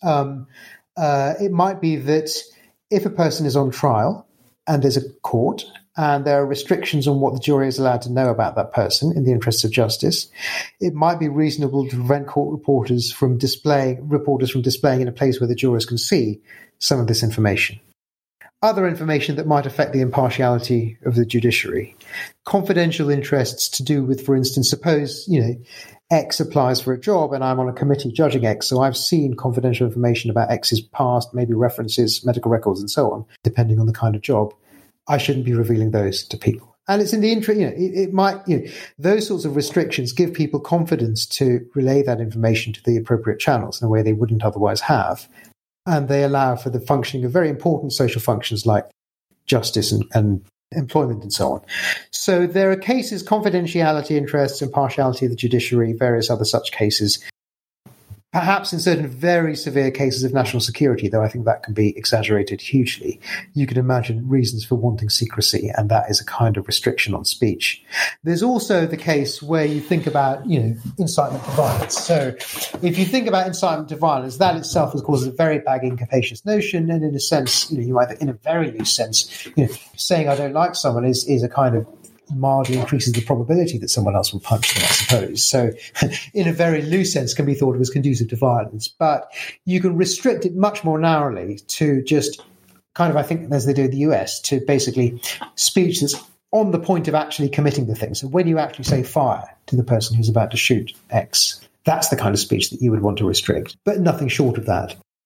it might be that if a person is on trial and there's a court and there are restrictions on what the jury is allowed to know about that person in the interests of justice, it might be reasonable to prevent court reporters from displaying in a place where the jurors can see some of this information. Other information that might affect the impartiality of the judiciary. Confidential interests to do with, for instance, suppose, X applies for a job and I'm on a committee judging X, so I've seen confidential information about X's past, maybe references, medical records, and so on, depending on the kind of job. I shouldn't be revealing those to people. And it's in the interest, it might, those sorts of restrictions give people confidence to relay that information to the appropriate channels in a way they wouldn't otherwise have. And they allow for the functioning of very important social functions like justice and employment and so on. So there are cases, confidentiality interests, impartiality of the judiciary, various other such cases. Perhaps in certain very severe cases of national security, though I think that can be exaggerated hugely, you can imagine reasons for wanting secrecy, and that is a kind of restriction on speech. There's also the case where you think about, incitement to violence. So if you think about incitement to violence, that itself, of course, is a very baggy and capacious notion, and in a sense, you either, in a very loose sense, saying I don't like someone is a kind of mildly increases the probability that someone else will punch them, I suppose. So in a very loose sense can be thought of as conducive to violence. But you can restrict it much more narrowly to just kind of, I think, as they do in the US, to basically speech that's on the point of actually committing the thing. So when you actually say fire to the person who's about to shoot X, that's the kind of speech that you would want to restrict, but nothing short of that.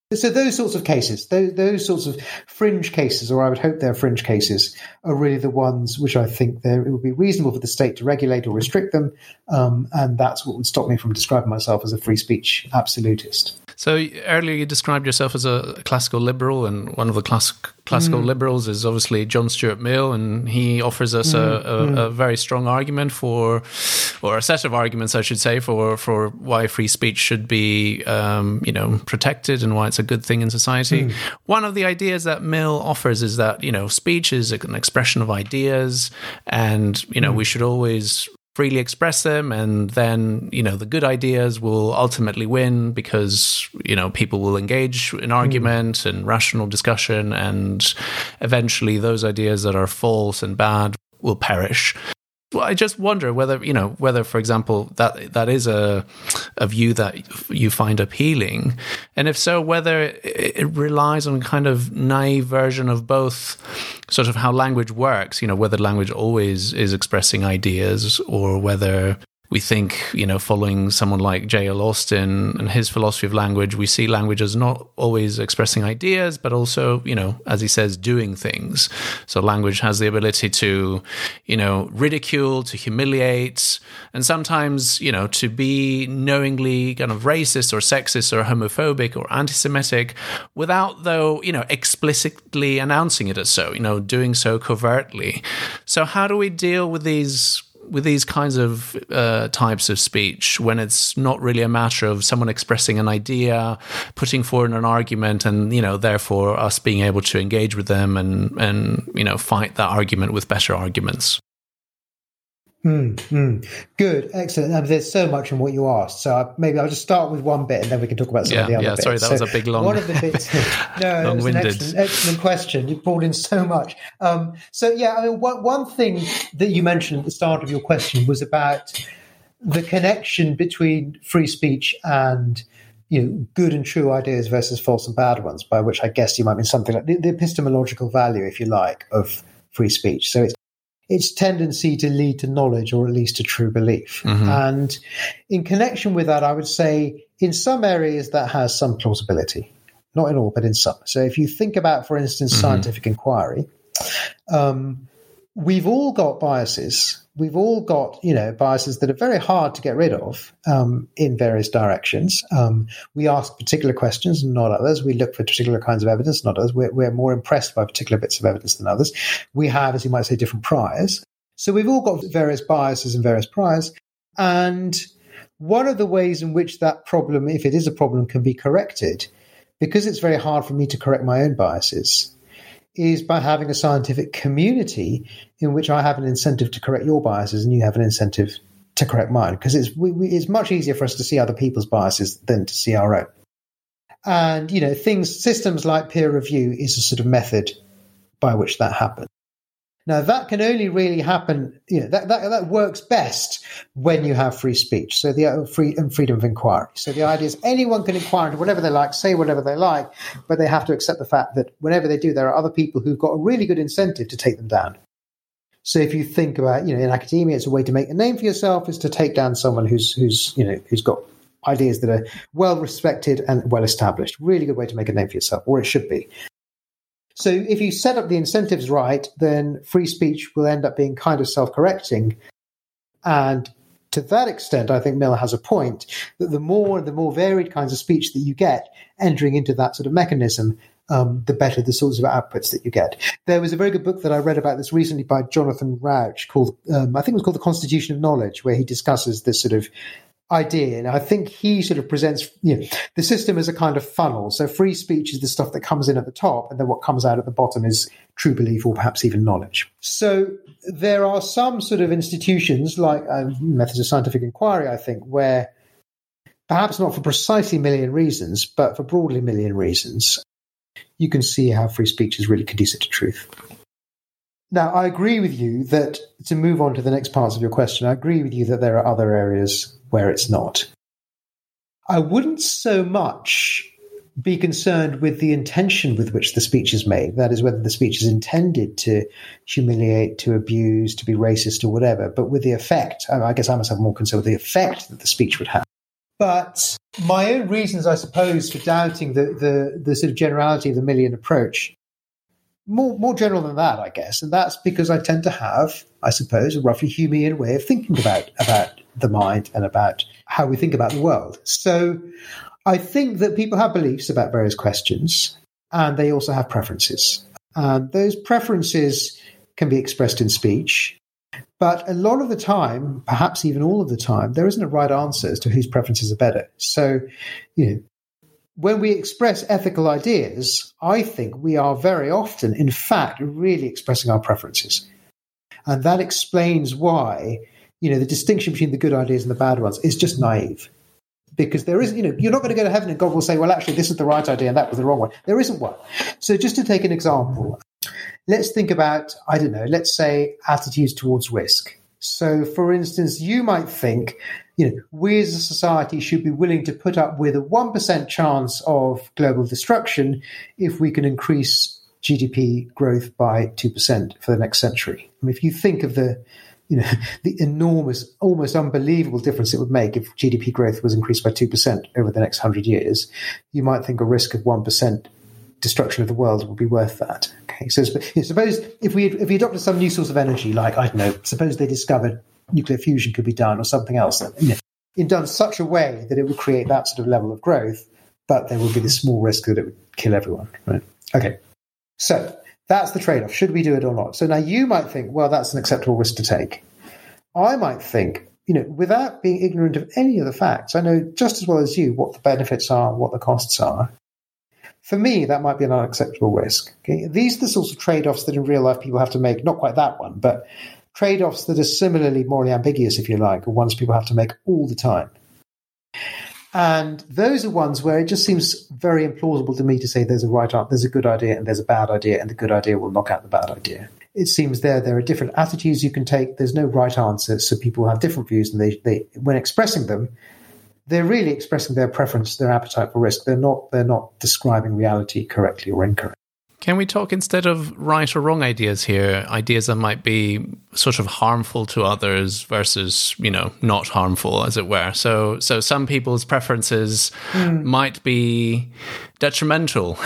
So those sorts of cases, those sorts of fringe cases, or I would hope they're fringe cases, are really the ones which I think it would be reasonable for the state to regulate or restrict them, and that's what would stop me from describing myself as a free speech absolutist. So earlier you described yourself as a classical liberal, and one of the classical liberals is obviously John Stuart Mill, and he offers us a very strong argument or a set of arguments, I should say, for why free speech should be protected and why it's a good thing in society. One of the ideas that Mill offers is that speech is an expression of ideas, and we should always freely express them, and then the good ideas will ultimately win because people will engage in argument and rational discussion, and eventually those ideas that are false and bad will perish. Well, I just wonder whether, for example, that is a view that you find appealing. And if so, whether it relies on a kind of naive version of both sort of how language works, whether language always is expressing ideas, or whether we think, following someone like J.L. Austin and his philosophy of language, we see language as not always expressing ideas, but also, as he says, doing things. So language has the ability to, ridicule, to humiliate, and sometimes, to be knowingly kind of racist or sexist or homophobic or anti-Semitic without, though, explicitly announcing it as so, doing so covertly. So how do we deal with these kinds of types of speech when it's not really a matter of someone expressing an idea, putting forward an argument, and therefore us being able to engage with them and fight that argument with better arguments? Good, excellent. There's so much in what you asked, so maybe I'll just start with one bit and then we can talk about some of the other bits. Sorry, that was a big long. One of the bits. No, it was an excellent question. You brought in so much. One thing that you mentioned at the start of your question was about the connection between free speech and good and true ideas versus false and bad ones. By which I guess you might mean something like the epistemological value, if you like, of free speech. So its tendency to lead to knowledge, or at least to true belief. And in connection with that, I would say in some areas that has some plausibility. Not in all, but in some. So if you think about, for instance, scientific inquiry, we've all got biases. We've all got, biases that are very hard to get rid of in various directions. We ask particular questions and not others. We look for particular kinds of evidence, not others. We're more impressed by particular bits of evidence than others. We have, as you might say, different priors. So we've all got various biases and various priors. And one of the ways in which that problem, if it is a problem, can be corrected, because it's very hard for me to correct my own biases, is by having a scientific community in which I have an incentive to correct your biases and you have an incentive to correct mine, because it's much easier for us to see other people's biases than to see our own. And, systems like peer review is a sort of method by which that happens. Now, that can only really happen, that works best when you have free speech. So the freedom of inquiry. So the idea is anyone can inquire into whatever they like, say whatever they like, but they have to accept the fact that whenever they do, there are other people who've got a really good incentive to take them down. So if you think about, in academia, it's a way to make a name for yourself is to take down someone who's got ideas that are well respected and well established. Really good way to make a name for yourself, or it should be. So if you set up the incentives right, then free speech will end up being kind of self-correcting. And to that extent, I think Mill has a point that the more varied kinds of speech that you get entering into that sort of mechanism, the better the sorts of outputs that you get. There was a very good book that I read about this recently by Jonathan Rauch called, I think it was called The Constitution of Knowledge, where he discusses this sort of idea. And I think he sort of presents the system as a kind of funnel. So free speech is the stuff that comes in at the top, and then what comes out at the bottom is true belief or perhaps even knowledge. So there are some sort of institutions like methods of scientific inquiry, I think, where perhaps not for precisely a million reasons, but for broadly a million reasons, you can see how free speech is really conducive to truth. Now, I agree with you that, to move on to the next parts of your question, I agree with you that there are other areas where it's not. I wouldn't so much be concerned with the intention with which the speech is made. That is, whether the speech is intended to humiliate, to abuse, to be racist or whatever, but with the effect. I guess I myself am more concerned with the effect that the speech would have. But my own reasons, I suppose, for doubting the sort of generality of the Millian approach, more general than that, I guess. And that's because I tend to have, I suppose, a roughly Humean way of thinking about the mind and about how we think about the world. So I think that people have beliefs about various questions, and they also have preferences. And those preferences can be expressed in speech. But a lot of the time, perhaps even all of the time, there isn't a right answer as to whose preferences are better. So, when we express ethical ideas, I think we are very often, in fact, really expressing our preferences. And that explains why, the distinction between the good ideas and the bad ones is just naive. Because there is, you're not going to go to heaven and God will say, well, actually, this is the right idea and that was the wrong one. There isn't one. So just to take an example, let's think about, I don't know, let's say attitudes towards risk. So, for instance, you might think, we as a society should be willing to put up with a 1% chance of global destruction if we can increase GDP growth by 2% for the next century. I mean, if you think of the enormous, almost unbelievable difference it would make if GDP growth was increased by 2% over the next 100 years, you might think a risk of 1% destruction of the world would be worth that. Okay, so suppose if we adopted some new source of energy, like, I don't know, suppose they discovered nuclear fusion could be done or something else, in done such a way that it would create that sort of level of growth, but there would be this small risk that it would kill everyone. Right? Okay, so that's the trade-off. Should we do it or not? So now you might think, well, that's an acceptable risk to take. I might think, without being ignorant of any of the facts, I know just as well as you what the benefits are, what the costs are. For me, that might be an unacceptable risk. Okay? These are the sorts of trade-offs that in real life people have to make, not quite that one, but trade-offs that are similarly morally ambiguous, if you like, or ones people have to make all the time. And those are ones where it just seems very implausible to me to say there's a good idea and there's a bad idea, and the good idea will knock out the bad idea. It seems there are different attitudes you can take. There's no right answer, so people have different views, and they when expressing them, they're really expressing their preference, their appetite for risk. They're not describing reality correctly or incorrectly. Can we talk instead of right or wrong ideas here, ideas that might be sort of harmful to others versus, not harmful, as it were? So some people's preferences might be detrimental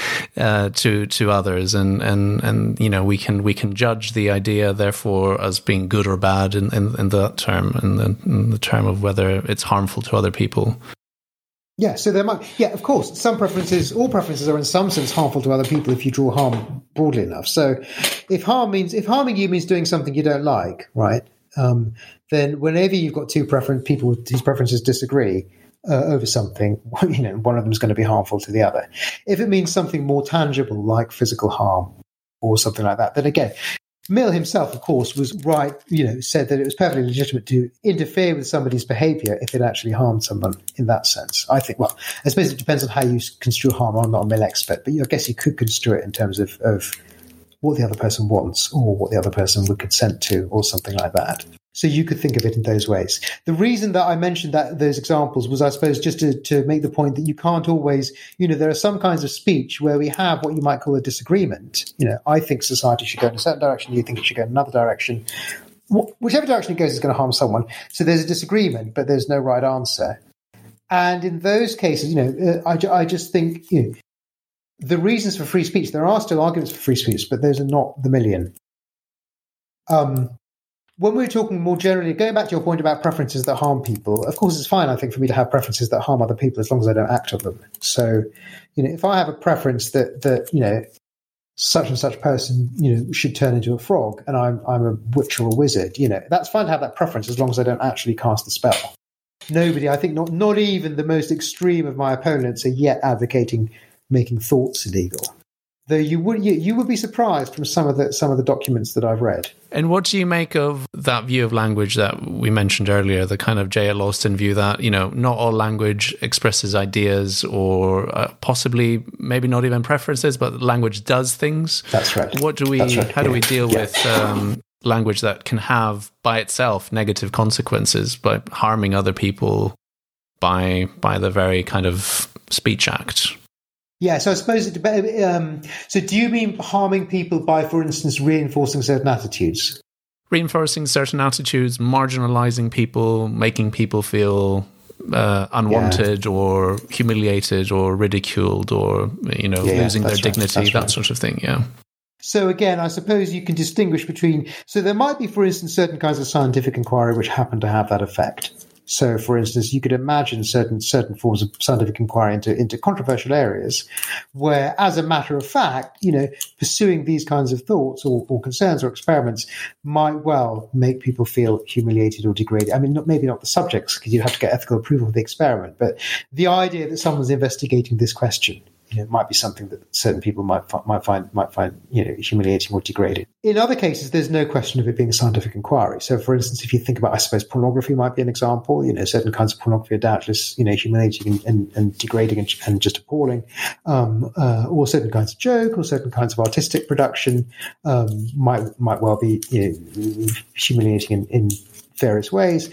to others, and we can judge the idea therefore as being good or bad in that term, in the term of whether it's harmful to other people. Yeah, so there might, of course, all preferences are in some sense harmful to other people if you draw harm broadly enough. So if harming you means doing something you don't like, right, then whenever you've got two people whose preferences disagree over something, one of them is going to be harmful to the other. If it means something more tangible like physical harm or something like that, then again, Mill himself, of course, was right, said that it was perfectly legitimate to interfere with somebody's behavior if it actually harmed someone in that sense. I think, well, I suppose it depends on how you construe harm. I'm not a Mill expert, but I guess you could construe it in terms of what the other person wants or what the other person would consent to or something like that. So you could think of it in those ways. The reason that I mentioned those examples was, I suppose, just to make the point that you can't always, there are some kinds of speech where we have what you might call a disagreement. I think society should go in a certain direction. You think it should go in another direction. Whichever direction it goes is going to harm someone. So there's a disagreement, but there's no right answer. And in those cases, I just think, the reasons for free speech, there are still arguments for free speech, but those are not the million. When we're talking more generally, going back to your point about preferences that harm people, of course, it's fine, I think, for me to have preferences that harm other people as long as I don't act on them. So, if I have a preference that such and such person, should turn into a frog, and I'm a witch or a wizard, that's fine to have that preference as long as I don't actually cast the spell. Nobody, I think, not even the most extreme of my opponents are yet advocating making thoughts illegal. Though you would be surprised from some of the documents that I've read. And what do you make of that view of language that we mentioned earlier, the kind of J.L. Austin view that, not all language expresses ideas or possibly maybe not even preferences, but language does things? That's right. How do we deal with language that can have by itself negative consequences by harming other people by the very kind of speech act? Yeah, so I suppose it depends. So do you mean harming people by, for instance, reinforcing certain attitudes? Reinforcing certain attitudes, marginalizing people, making people feel unwanted or humiliated or ridiculed or, losing their dignity, that sort of thing, yeah. So again, I suppose you can distinguish between, so there might be, for instance, certain kinds of scientific inquiry which happen to have that effect. So, for instance, you could imagine certain forms of scientific inquiry into controversial areas where, as a matter of fact, pursuing these kinds of thoughts or concerns or experiments might well make people feel humiliated or degraded. I mean, maybe not the subjects, because you'd have to get ethical approval of the experiment, but the idea that someone's investigating this question, might be something that certain people might find humiliating or degrading. In other cases, there's no question of it being a scientific inquiry. So, for instance, if you think about, I suppose, pornography might be an example. Certain kinds of pornography are doubtless, humiliating and degrading and just appalling. Or certain kinds of joke or certain kinds of artistic production might well be humiliating in various ways.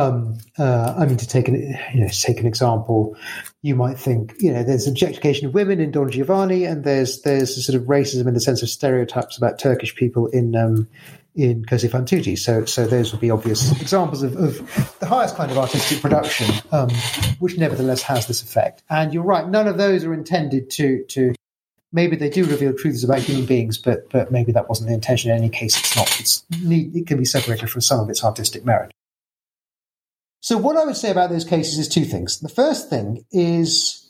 To take an example, you might think, there's objectification of women in Don Giovanni, and there's a sort of racism in the sense of stereotypes about Turkish people in Così fan tutti. So those would be obvious examples of the highest kind of artistic production, which nevertheless has this effect. And you're right, none of those are intended to maybe they do reveal truths about human beings, but maybe that wasn't the intention. In any case, it's not. It can be separated from some of its artistic merit. So what I would say about those cases is two things. The first thing is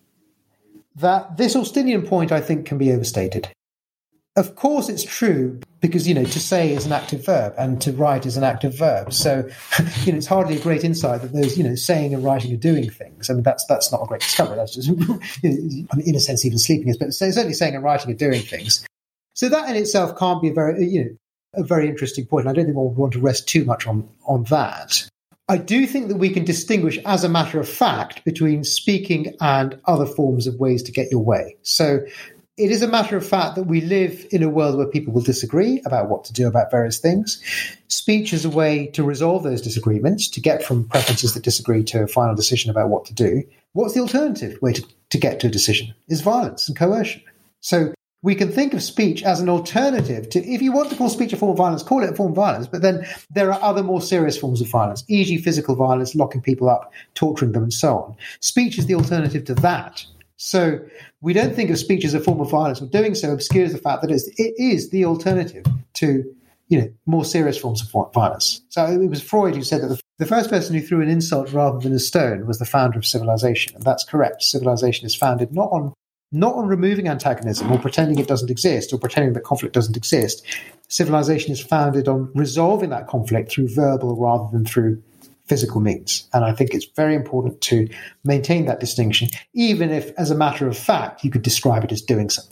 that this Austinian point, I think, can be overstated. Of course, it's true because, to say is an active verb and to write is an active verb. So, it's hardly a great insight that those, saying and writing are doing things. I mean, that's not a great discovery. That's just, in a sense, even sleeping is, but certainly saying and writing are doing things. So that in itself can't be a very interesting point. And I don't think one would want to rest too much on that. I do think that we can distinguish, as a matter of fact, between speaking and other forms of ways to get your way. So it is a matter of fact that we live in a world where people will disagree about what to do about various things. Speech is a way to resolve those disagreements, to get from preferences that disagree to a final decision about what to do. What's the alternative way to get to a decision? Is violence and coercion. So we can think of speech as an alternative to, if you want to call speech a form of violence, call it a form of violence, but then there are other more serious forms of violence, e.g. physical violence, locking people up, torturing them, and so on. Speech is the alternative to that. So we don't think of speech as a form of violence, or doing so obscures the fact that it is the alternative to, more serious forms of violence. So it was Freud who said that the first person who threw an insult rather than a stone was the founder of civilization. And that's correct. Civilization is founded not on removing antagonism or pretending it doesn't exist or pretending that conflict doesn't exist. Civilization is founded on resolving that conflict through verbal rather than through physical means. And I think it's very important to maintain that distinction, even if, as a matter of fact, you could describe it as doing so.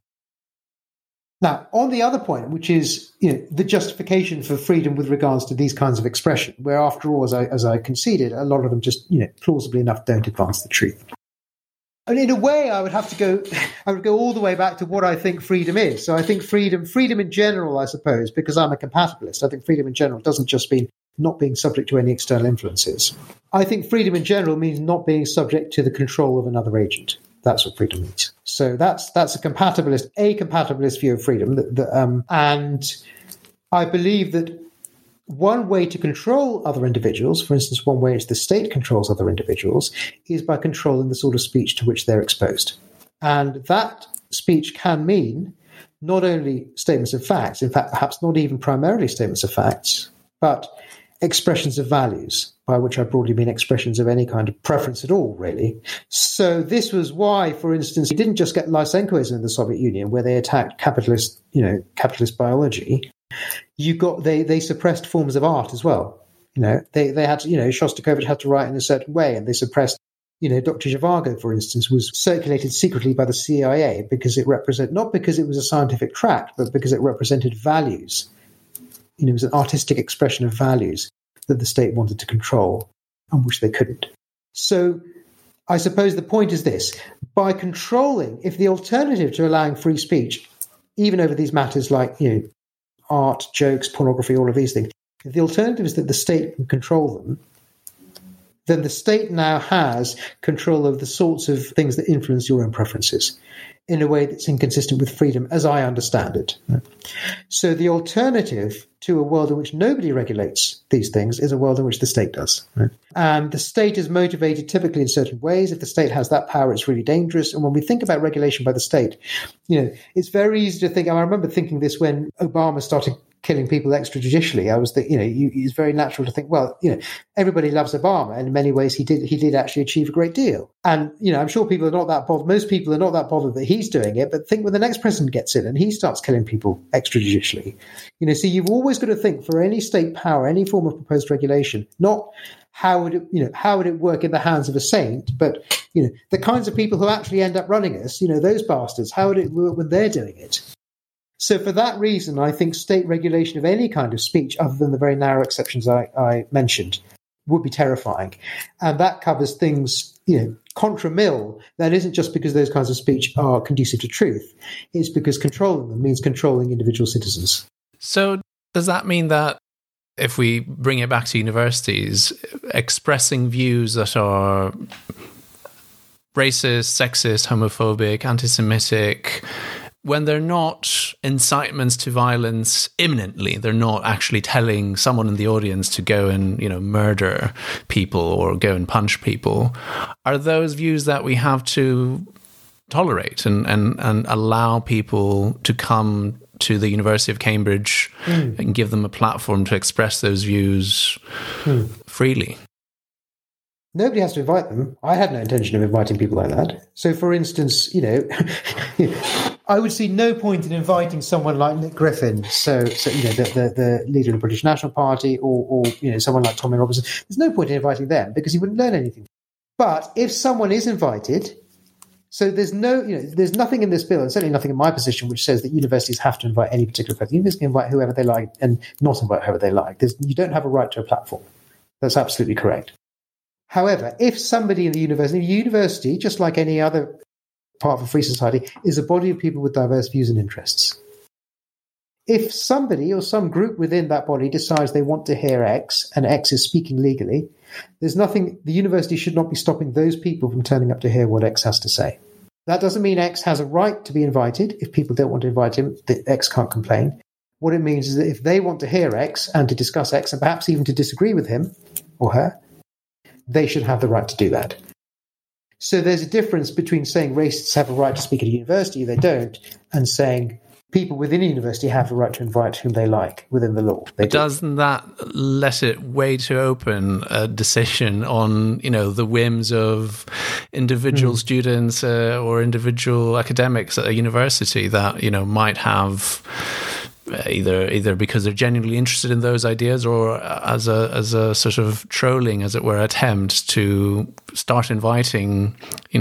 Now, on the other point, which is the justification for freedom with regards to these kinds of expression, where, after all, as I conceded, a lot of them just, plausibly enough, don't advance the truth. And in a way, I would go all the way back to what I think freedom is. So I think freedom in general, I suppose, because I'm a compatibilist, I think freedom in general doesn't just mean not being subject to any external influences. I think freedom in general means not being subject to the control of another agent. That's what freedom means. So that's a compatibilist view of freedom. And I believe that one way to control other individuals, for instance, one way in which the state controls other individuals, is by controlling the sort of speech to which they're exposed. And that speech can mean not only statements of facts, in fact, perhaps not even primarily statements of facts, but expressions of values, by which I broadly mean expressions of any kind of preference at all, really. So this was why, for instance, you didn't just get Lysenkoism in the Soviet Union, where they attacked capitalist biology. You got they suppressed forms of art as well. They had to, Shostakovich had to write in a certain way, and they suppressed. Dr. Zhivago, for instance, was circulated secretly by the CIA because it not because it was a scientific tract, but because it represented values. It was an artistic expression of values that the state wanted to control and which they couldn't. So I suppose the point is this: by controlling, if the alternative to allowing free speech, even over these matters like art, jokes, pornography, all of these things, if the alternative is that the state can control them, then the state now has control of the sorts of things that influence your own preferences in a way that's inconsistent with freedom, as I understand it. So the alternative to a world in which nobody regulates these things is a world in which the state does. And the state is motivated typically in certain ways. If the state has that power, it's really dangerous. And when we think about regulation by the state, it's very easy to think. I remember thinking this when Obama started killing people extrajudicially. I was it's very natural to think, well, everybody loves Obama, and in many ways he did actually achieve a great deal. And I'm sure people are not that bothered. Most people are not that bothered that he's doing it. But think when the next president gets in and he starts killing people extrajudicially. So you've always got to think for any state power, any form of proposed regulation, not how would it work in the hands of a saint, but the kinds of people who actually end up running us, those bastards, how would it work when they're doing it? So for that reason, I think state regulation of any kind of speech, other than the very narrow exceptions I mentioned, would be terrifying. And that covers things, contra mil. That isn't just because those kinds of speech are conducive to truth. It's because controlling them means controlling individual citizens. So does that mean that if we bring it back to universities, expressing views that are racist, sexist, homophobic, anti-Semitic, when they're not incitements to violence imminently, they're not actually telling someone in the audience to go and, murder people or go and punch people, are those views that we have to tolerate and allow people to come to the University of Cambridge and give them a platform to express those views freely? Nobody has to invite them. I had no intention of inviting people like that. So, for instance, I would see no point in inviting someone like Nick Griffin, the leader of the British National Party, or someone like Tommy Robinson. There's no point in inviting them because he wouldn't learn anything. But if someone is invited, so there's nothing in this bill, and certainly nothing in my position, which says that universities have to invite any particular person. Universities can invite whoever they like and not invite whoever they like. You don't have a right to a platform. That's absolutely correct. However, if somebody in the university, just like any other part of a free society, is a body of people with diverse views and interests. If somebody or some group within that body decides they want to hear X, and X is speaking legally, the university should not be stopping those people from turning up to hear what X has to say. That doesn't mean X has a right to be invited. If people don't want to invite him, X can't complain. What it means is that if they want to hear X and to discuss X and perhaps even to disagree with him or her, they should have the right to do that. So there's a difference between saying racists have a right to speak at a university, they don't, and saying people within a university have the right to invite whom they like within the law. Doesn't that let it way too open a decision on, the whims of individual students or individual academics at a university that, might have either because they're genuinely interested in those ideas or as a sort of trolling, as it were, attempt to start inviting,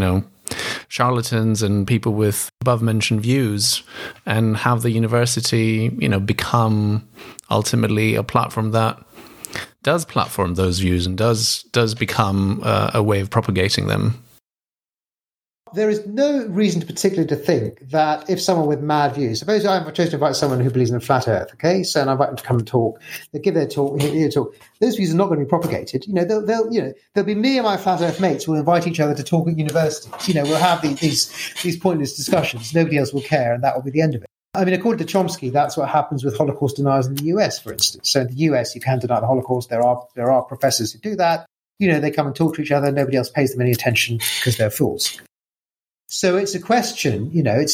charlatans and people with above-mentioned views and have the university, become ultimately a platform that does platform those views and does become a way of propagating them? There is no reason particularly to think that if someone with mad views, suppose I chose to invite someone who believes in a flat earth, okay, so and I invite them to come and talk, they give their talk, those views are not going to be propagated. There'll be me and my flat earth mates who will invite each other to talk at universities. We'll have these pointless discussions. Nobody else will care, and that will be the end of it. I mean, according to Chomsky, that's what happens with Holocaust deniers in the US, for instance. So in the US, you can deny the Holocaust. There are professors who do that. They come and talk to each other. Nobody else pays them any attention because they're fools. So it's a question,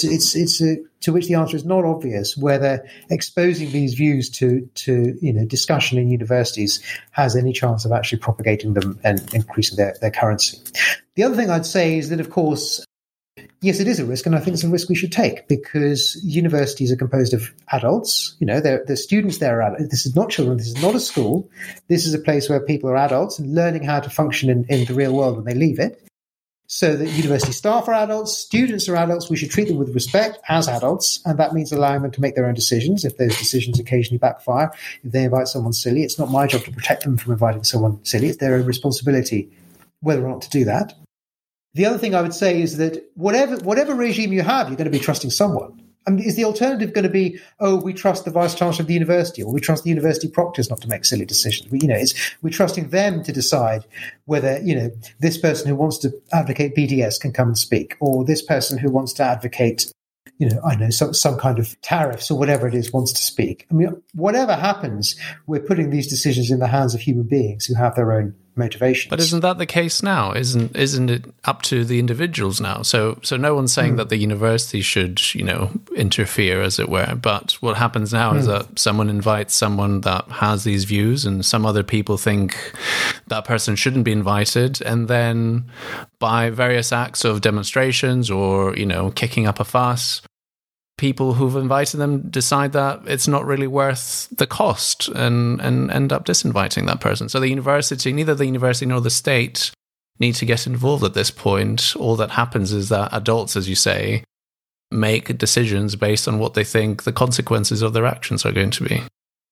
to which the answer is not obvious whether exposing these views to discussion in universities has any chance of actually propagating them and increasing their currency. The other thing I'd say is that, of course, yes, it is a risk, and I think it's a risk we should take because universities are composed of adults. The students there are adults. This is not children. This is not a school. This is a place where people are adults and learning how to function in the real world when they leave it. So that university staff are adults, students are adults. We should treat them with respect as adults, and that means allowing them to make their own decisions. If those decisions occasionally backfire, if they invite someone silly, it's not my job to protect them from inviting someone silly. It's their own responsibility whether or not to do that. The other thing I would say is that whatever regime you have, you're going to be trusting someone. I mean, is the alternative going to be, oh, we trust the vice chancellor of the university, or we trust the university proctors not to make silly decisions? We're trusting them to decide whether, this person who wants to advocate BDS can come and speak, or this person who wants to advocate, some kind of tariffs or whatever it is wants to speak. I mean, whatever happens, we're putting these decisions in the hands of human beings who have their own motivations. But isn't that the case now? Isn't it up to the individuals now? So no one's saying that the university should, interfere, as it were. But what happens now is that someone invites someone that has these views, and some other people think that person shouldn't be invited, and then by various acts of demonstrations or, kicking up a fuss, people who've invited them decide that it's not really worth the cost and end up disinviting that person. So neither the university nor the state need to get involved at this point. All that happens is that adults, as you say, make decisions based on what they think the consequences of their actions are going to be.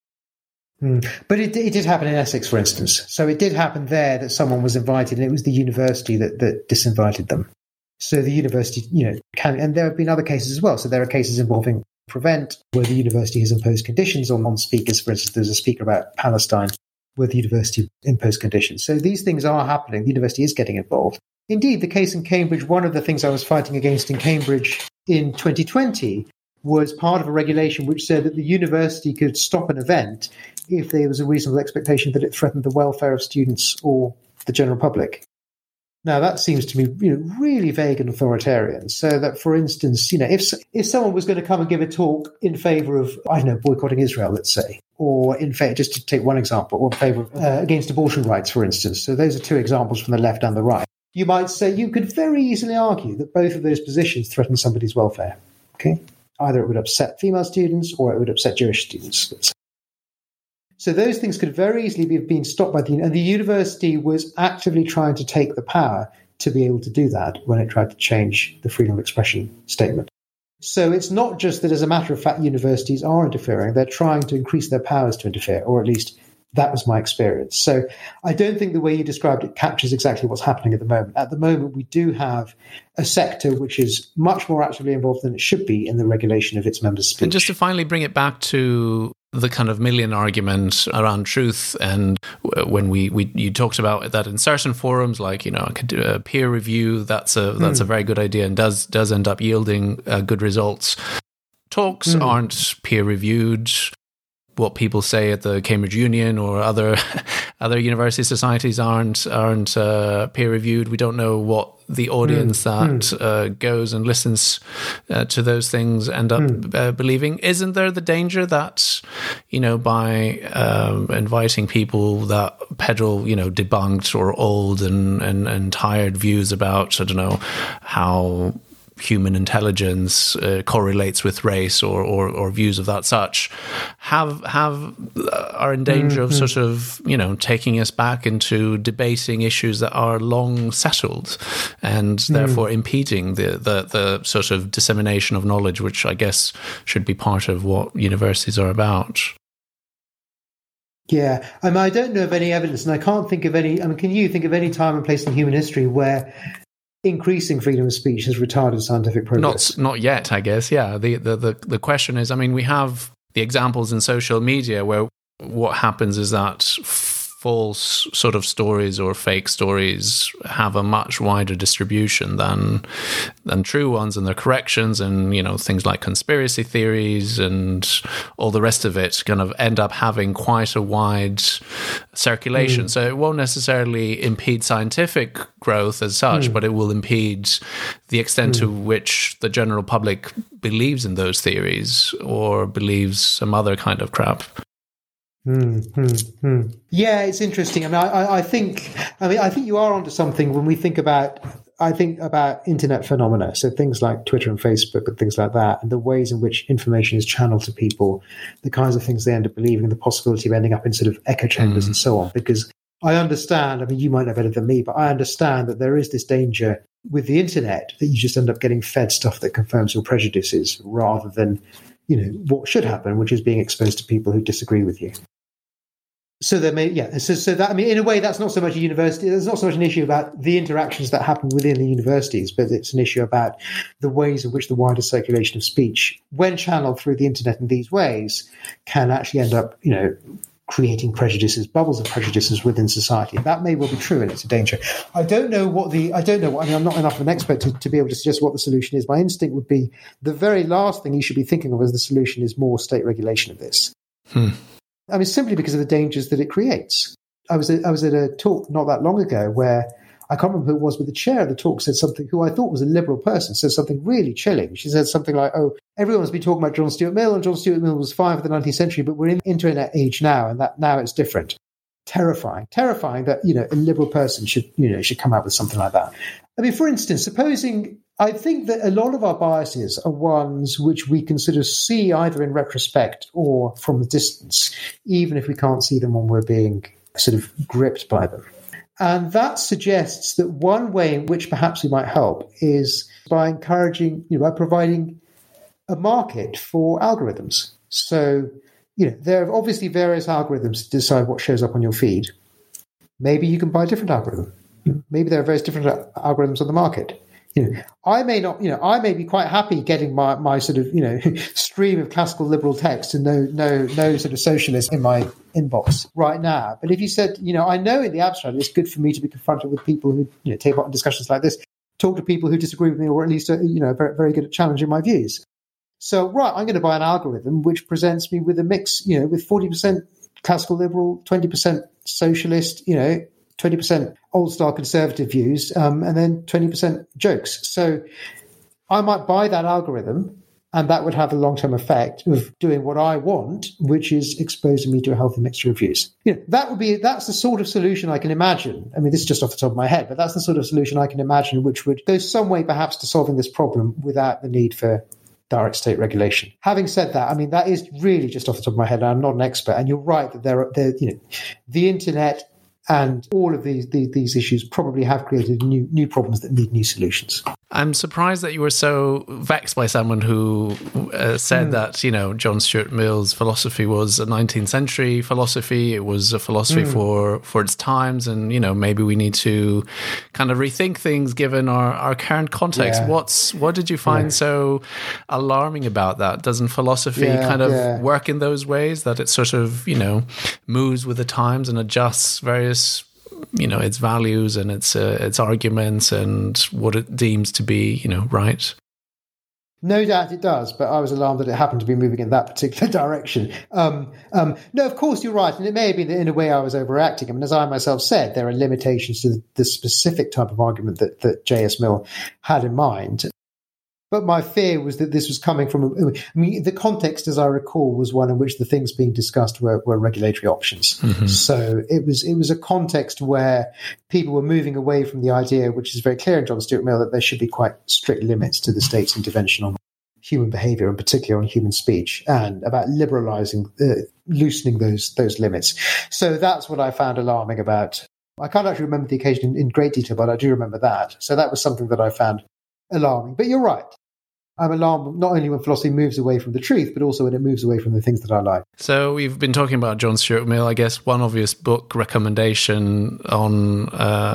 But it did happen in Essex, for instance. So it did happen there that someone was invited, and it was the university that disinvited them. So the university, can, and there have been other cases as well. So there are cases involving Prevent, where the university has imposed conditions on speakers. For instance, there's a speaker about Palestine, where the university imposed conditions. So these things are happening. The university is getting involved. Indeed, the case in Cambridge, one of the things I was fighting against in Cambridge in 2020 was part of a regulation which said that the university could stop an event if there was a reasonable expectation that it threatened the welfare of students or the general public. Now, that seems to me, really vague and authoritarian. So that, for instance, if someone was going to come and give a talk in favour of, boycotting Israel, let's say, or in favor, just to take one example, or in favour of against abortion rights, for instance. So those are two examples from the left and the right. You might say you could very easily argue that both of those positions threaten somebody's welfare. Okay, either it would upset female students or it would upset Jewish students. Let's say. So those things could very easily have been stopped by and the university was actively trying to take the power to be able to do that when it tried to change the freedom of expression statement. So it's not just that, as a matter of fact, universities are interfering. They're trying to increase their powers to interfere, or at least that was my experience. So I don't think the way you described it captures exactly what's happening at the moment. At the moment, we do have a sector which is much more actively involved than it should be in the regulation of its members' speech. And just to finally bring it back to the kind of million argument around truth, and when you talked about that in certain forums, like I could do a peer review. That's a very good idea and does end up yielding good results. Talks aren't peer reviewed. What people say at the Cambridge Union or other university societies aren't peer reviewed. We don't know what the audience that goes and listens to those things end up believing. Isn't there the danger that by inviting people that peddle debunked or old and tired views about how human intelligence correlates with race or views of that such are in danger of sort of taking us back into debating issues that are long settled and therefore impeding the sort of dissemination of knowledge, which I guess should be part of what universities are about. Yeah, I don't know of any evidence, and I can't think of any. Can you think of any time and place in human history where increasing freedom of speech has retarded scientific progress? Not yet, I guess. Yeah. The question is, we have the examples in social media where what happens is that false sort of stories or fake stories have a much wider distribution than true ones, and their corrections and things like conspiracy theories and all the rest of it kind of end up having quite a wide circulation. So it won't necessarily impede scientific growth as such, but it will impede the extent to which the general public believes in those theories or believes some other kind of crap. Yeah, it's interesting. I think you are onto something when we think about internet phenomena. So things like Twitter and Facebook and things like that, and the ways in which information is channeled to people, the kinds of things they end up believing, the possibility of ending up in sort of echo chambers and so on. Because I understand, you might know better than me, but I understand that there is this danger with the internet that you just end up getting fed stuff that confirms your prejudices rather than, what should happen, which is being exposed to people who disagree with you. So there may, yeah. So that, I mean, in a way, that's not so much a university. There's not so much an issue about the interactions that happen within the universities, but it's an issue about the ways in which the wider circulation of speech, when channeled through the internet in these ways, can actually end up, creating prejudices, bubbles of prejudices within society. That may well be true, and it's a danger. I don't know, I mean, I'm not enough of an expert to be able to suggest what the solution is. My instinct would be the very last thing you should be thinking of as the solution is more state regulation of this. I mean, simply because of the dangers that it creates. I was at a talk not that long ago where I can't remember who it was, but the chair of the talk said something, who I thought was a liberal person, said something really chilling. She said something like, everyone's been talking about John Stuart Mill, and John Stuart Mill was fine for the 19th century, but we're in the internet age now, and that now it's different. Terrifying that, a liberal person should come out with something like that. I mean, for instance, I think that a lot of our biases are ones which we can sort of see either in retrospect or from a distance, even if we can't see them when we're being sort of gripped by them. And that suggests that one way in which perhaps we might help is by encouraging, by providing a market for algorithms. So, there are obviously various algorithms to decide what shows up on your feed. Maybe you can buy a different algorithm. Maybe there are various different algorithms on the market. I may not, I may be quite happy getting my sort of, stream of classical liberal text and no sort of socialist in my inbox right now. But if you said, I know in the abstract it's good for me to be confronted with people who, take part in discussions like this, talk to people who disagree with me, or at least, very, very good at challenging my views. So, right, I'm going to buy an algorithm which presents me with a mix, with 40% classical liberal, 20% socialist, 20% old-style conservative views, and then 20% jokes. So I might buy that algorithm, and that would have a long-term effect of doing what I want, which is exposing me to a healthy mixture of views. That's the sort of solution I can imagine. I mean, this is just off the top of my head, but that's the sort of solution I can imagine which would go some way perhaps to solving this problem without the need for direct state regulation. Having said that, I mean, that is really just off the top of my head. I'm not an expert, and you're right that the internet and all of these issues probably have created new problems that need new solutions. I'm surprised that you were so vexed by someone who said that, John Stuart Mill's philosophy was a 19th century philosophy. It was a philosophy for its times. And, maybe we need to kind of rethink things given our current context. Yeah. What did you find so alarming about that? Doesn't philosophy kind of work in those ways that it sort of, moves with the times and adjusts various its values and its arguments and what it deems to be, right? No doubt it does, but I was alarmed that it happened to be moving in that particular direction. No, of course you're right, and it may have been that in a way I was overacting. I mean, as I myself said, there are limitations to the specific type of argument that J.S. Mill had in mind. But my fear was that this was coming from, the context, as I recall, was one in which the things being discussed were regulatory options. Mm-hmm. So it was a context where people were moving away from the idea, which is very clear in John Stuart Mill, that there should be quite strict limits to the state's intervention on human behavior, and particularly on human speech, and about liberalizing, loosening those limits. So that's what I found alarming about. I can't actually remember the occasion in great detail, but I do remember that. So that was something that I found alarming. But you're right. I'm alarmed not only when philosophy moves away from the truth, but also when it moves away from the things that I like. So we've been talking about John Stuart Mill. I guess one obvious book recommendation on,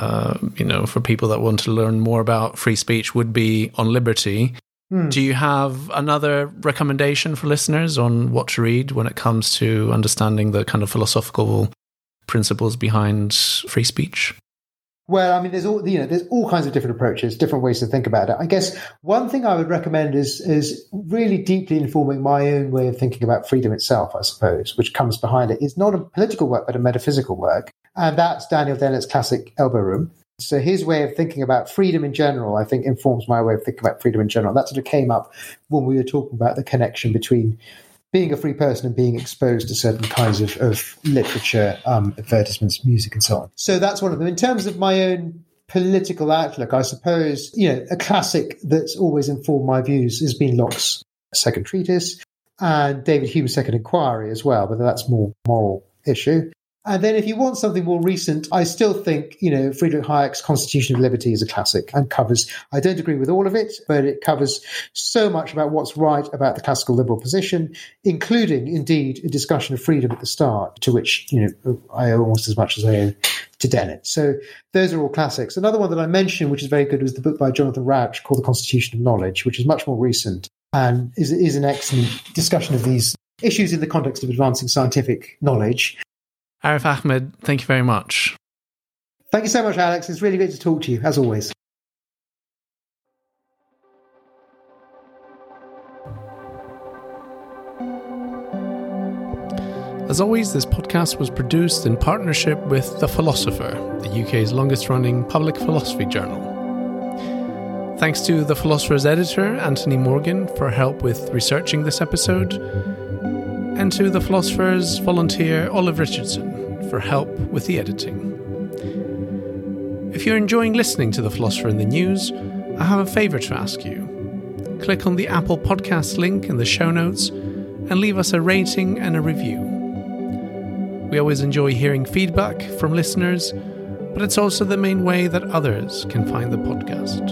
for people that want to learn more about free speech would be On Liberty. Do you have another recommendation for listeners on what to read when it comes to understanding the kind of philosophical principles behind free speech? Well, I mean, there's all kinds of different approaches, different ways to think about it. I guess one thing I would recommend is really deeply informing my own way of thinking about freedom itself, I suppose, which comes behind it. It's not a political work, but a metaphysical work. And that's Daniel Dennett's classic Elbow Room. So his way of thinking about freedom in general, I think, informs my way of thinking about freedom in general. That sort of came up when we were talking about the connection between being a free person and being exposed to certain kinds of literature, advertisements, music, and so on. So that's one of them. In terms of my own political outlook, I suppose, a classic that's always informed my views has been Locke's Second Treatise and David Hume's Second Inquiry as well, but that's more moral issue. And then if you want something more recent, I still think, Friedrich Hayek's Constitution of Liberty is a classic and covers, I don't agree with all of it, but it covers so much about what's right about the classical liberal position, including, indeed, a discussion of freedom at the start, to which, I owe almost as much as I owe to Dennett. So those are all classics. Another one that I mentioned, which is very good, was the book by Jonathan Rauch called The Constitution of Knowledge, which is much more recent and is an excellent discussion of these issues in the context of advancing scientific knowledge. Arif Ahmed, thank you very much. Thank you so much, Alex. It's really great to talk to you, as always. As always, this podcast was produced in partnership with The Philosopher, the UK's longest-running public philosophy journal. Thanks to The Philosopher's editor, Anthony Morgan, for help with researching this episode, and to The Philosopher's volunteer, Olive Richardson, for help with the editing. If you're enjoying listening to The Philosopher in the News, I have a favour to ask you. Click on the Apple Podcasts link in the show notes and leave us a rating and a review. We always enjoy hearing feedback from listeners, but it's also the main way that others can find the podcast.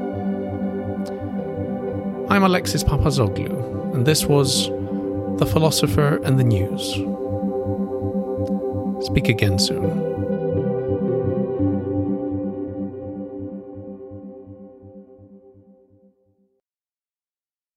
I'm Alexis Papazoglou, and this was The Philosopher and the News. Speak again soon.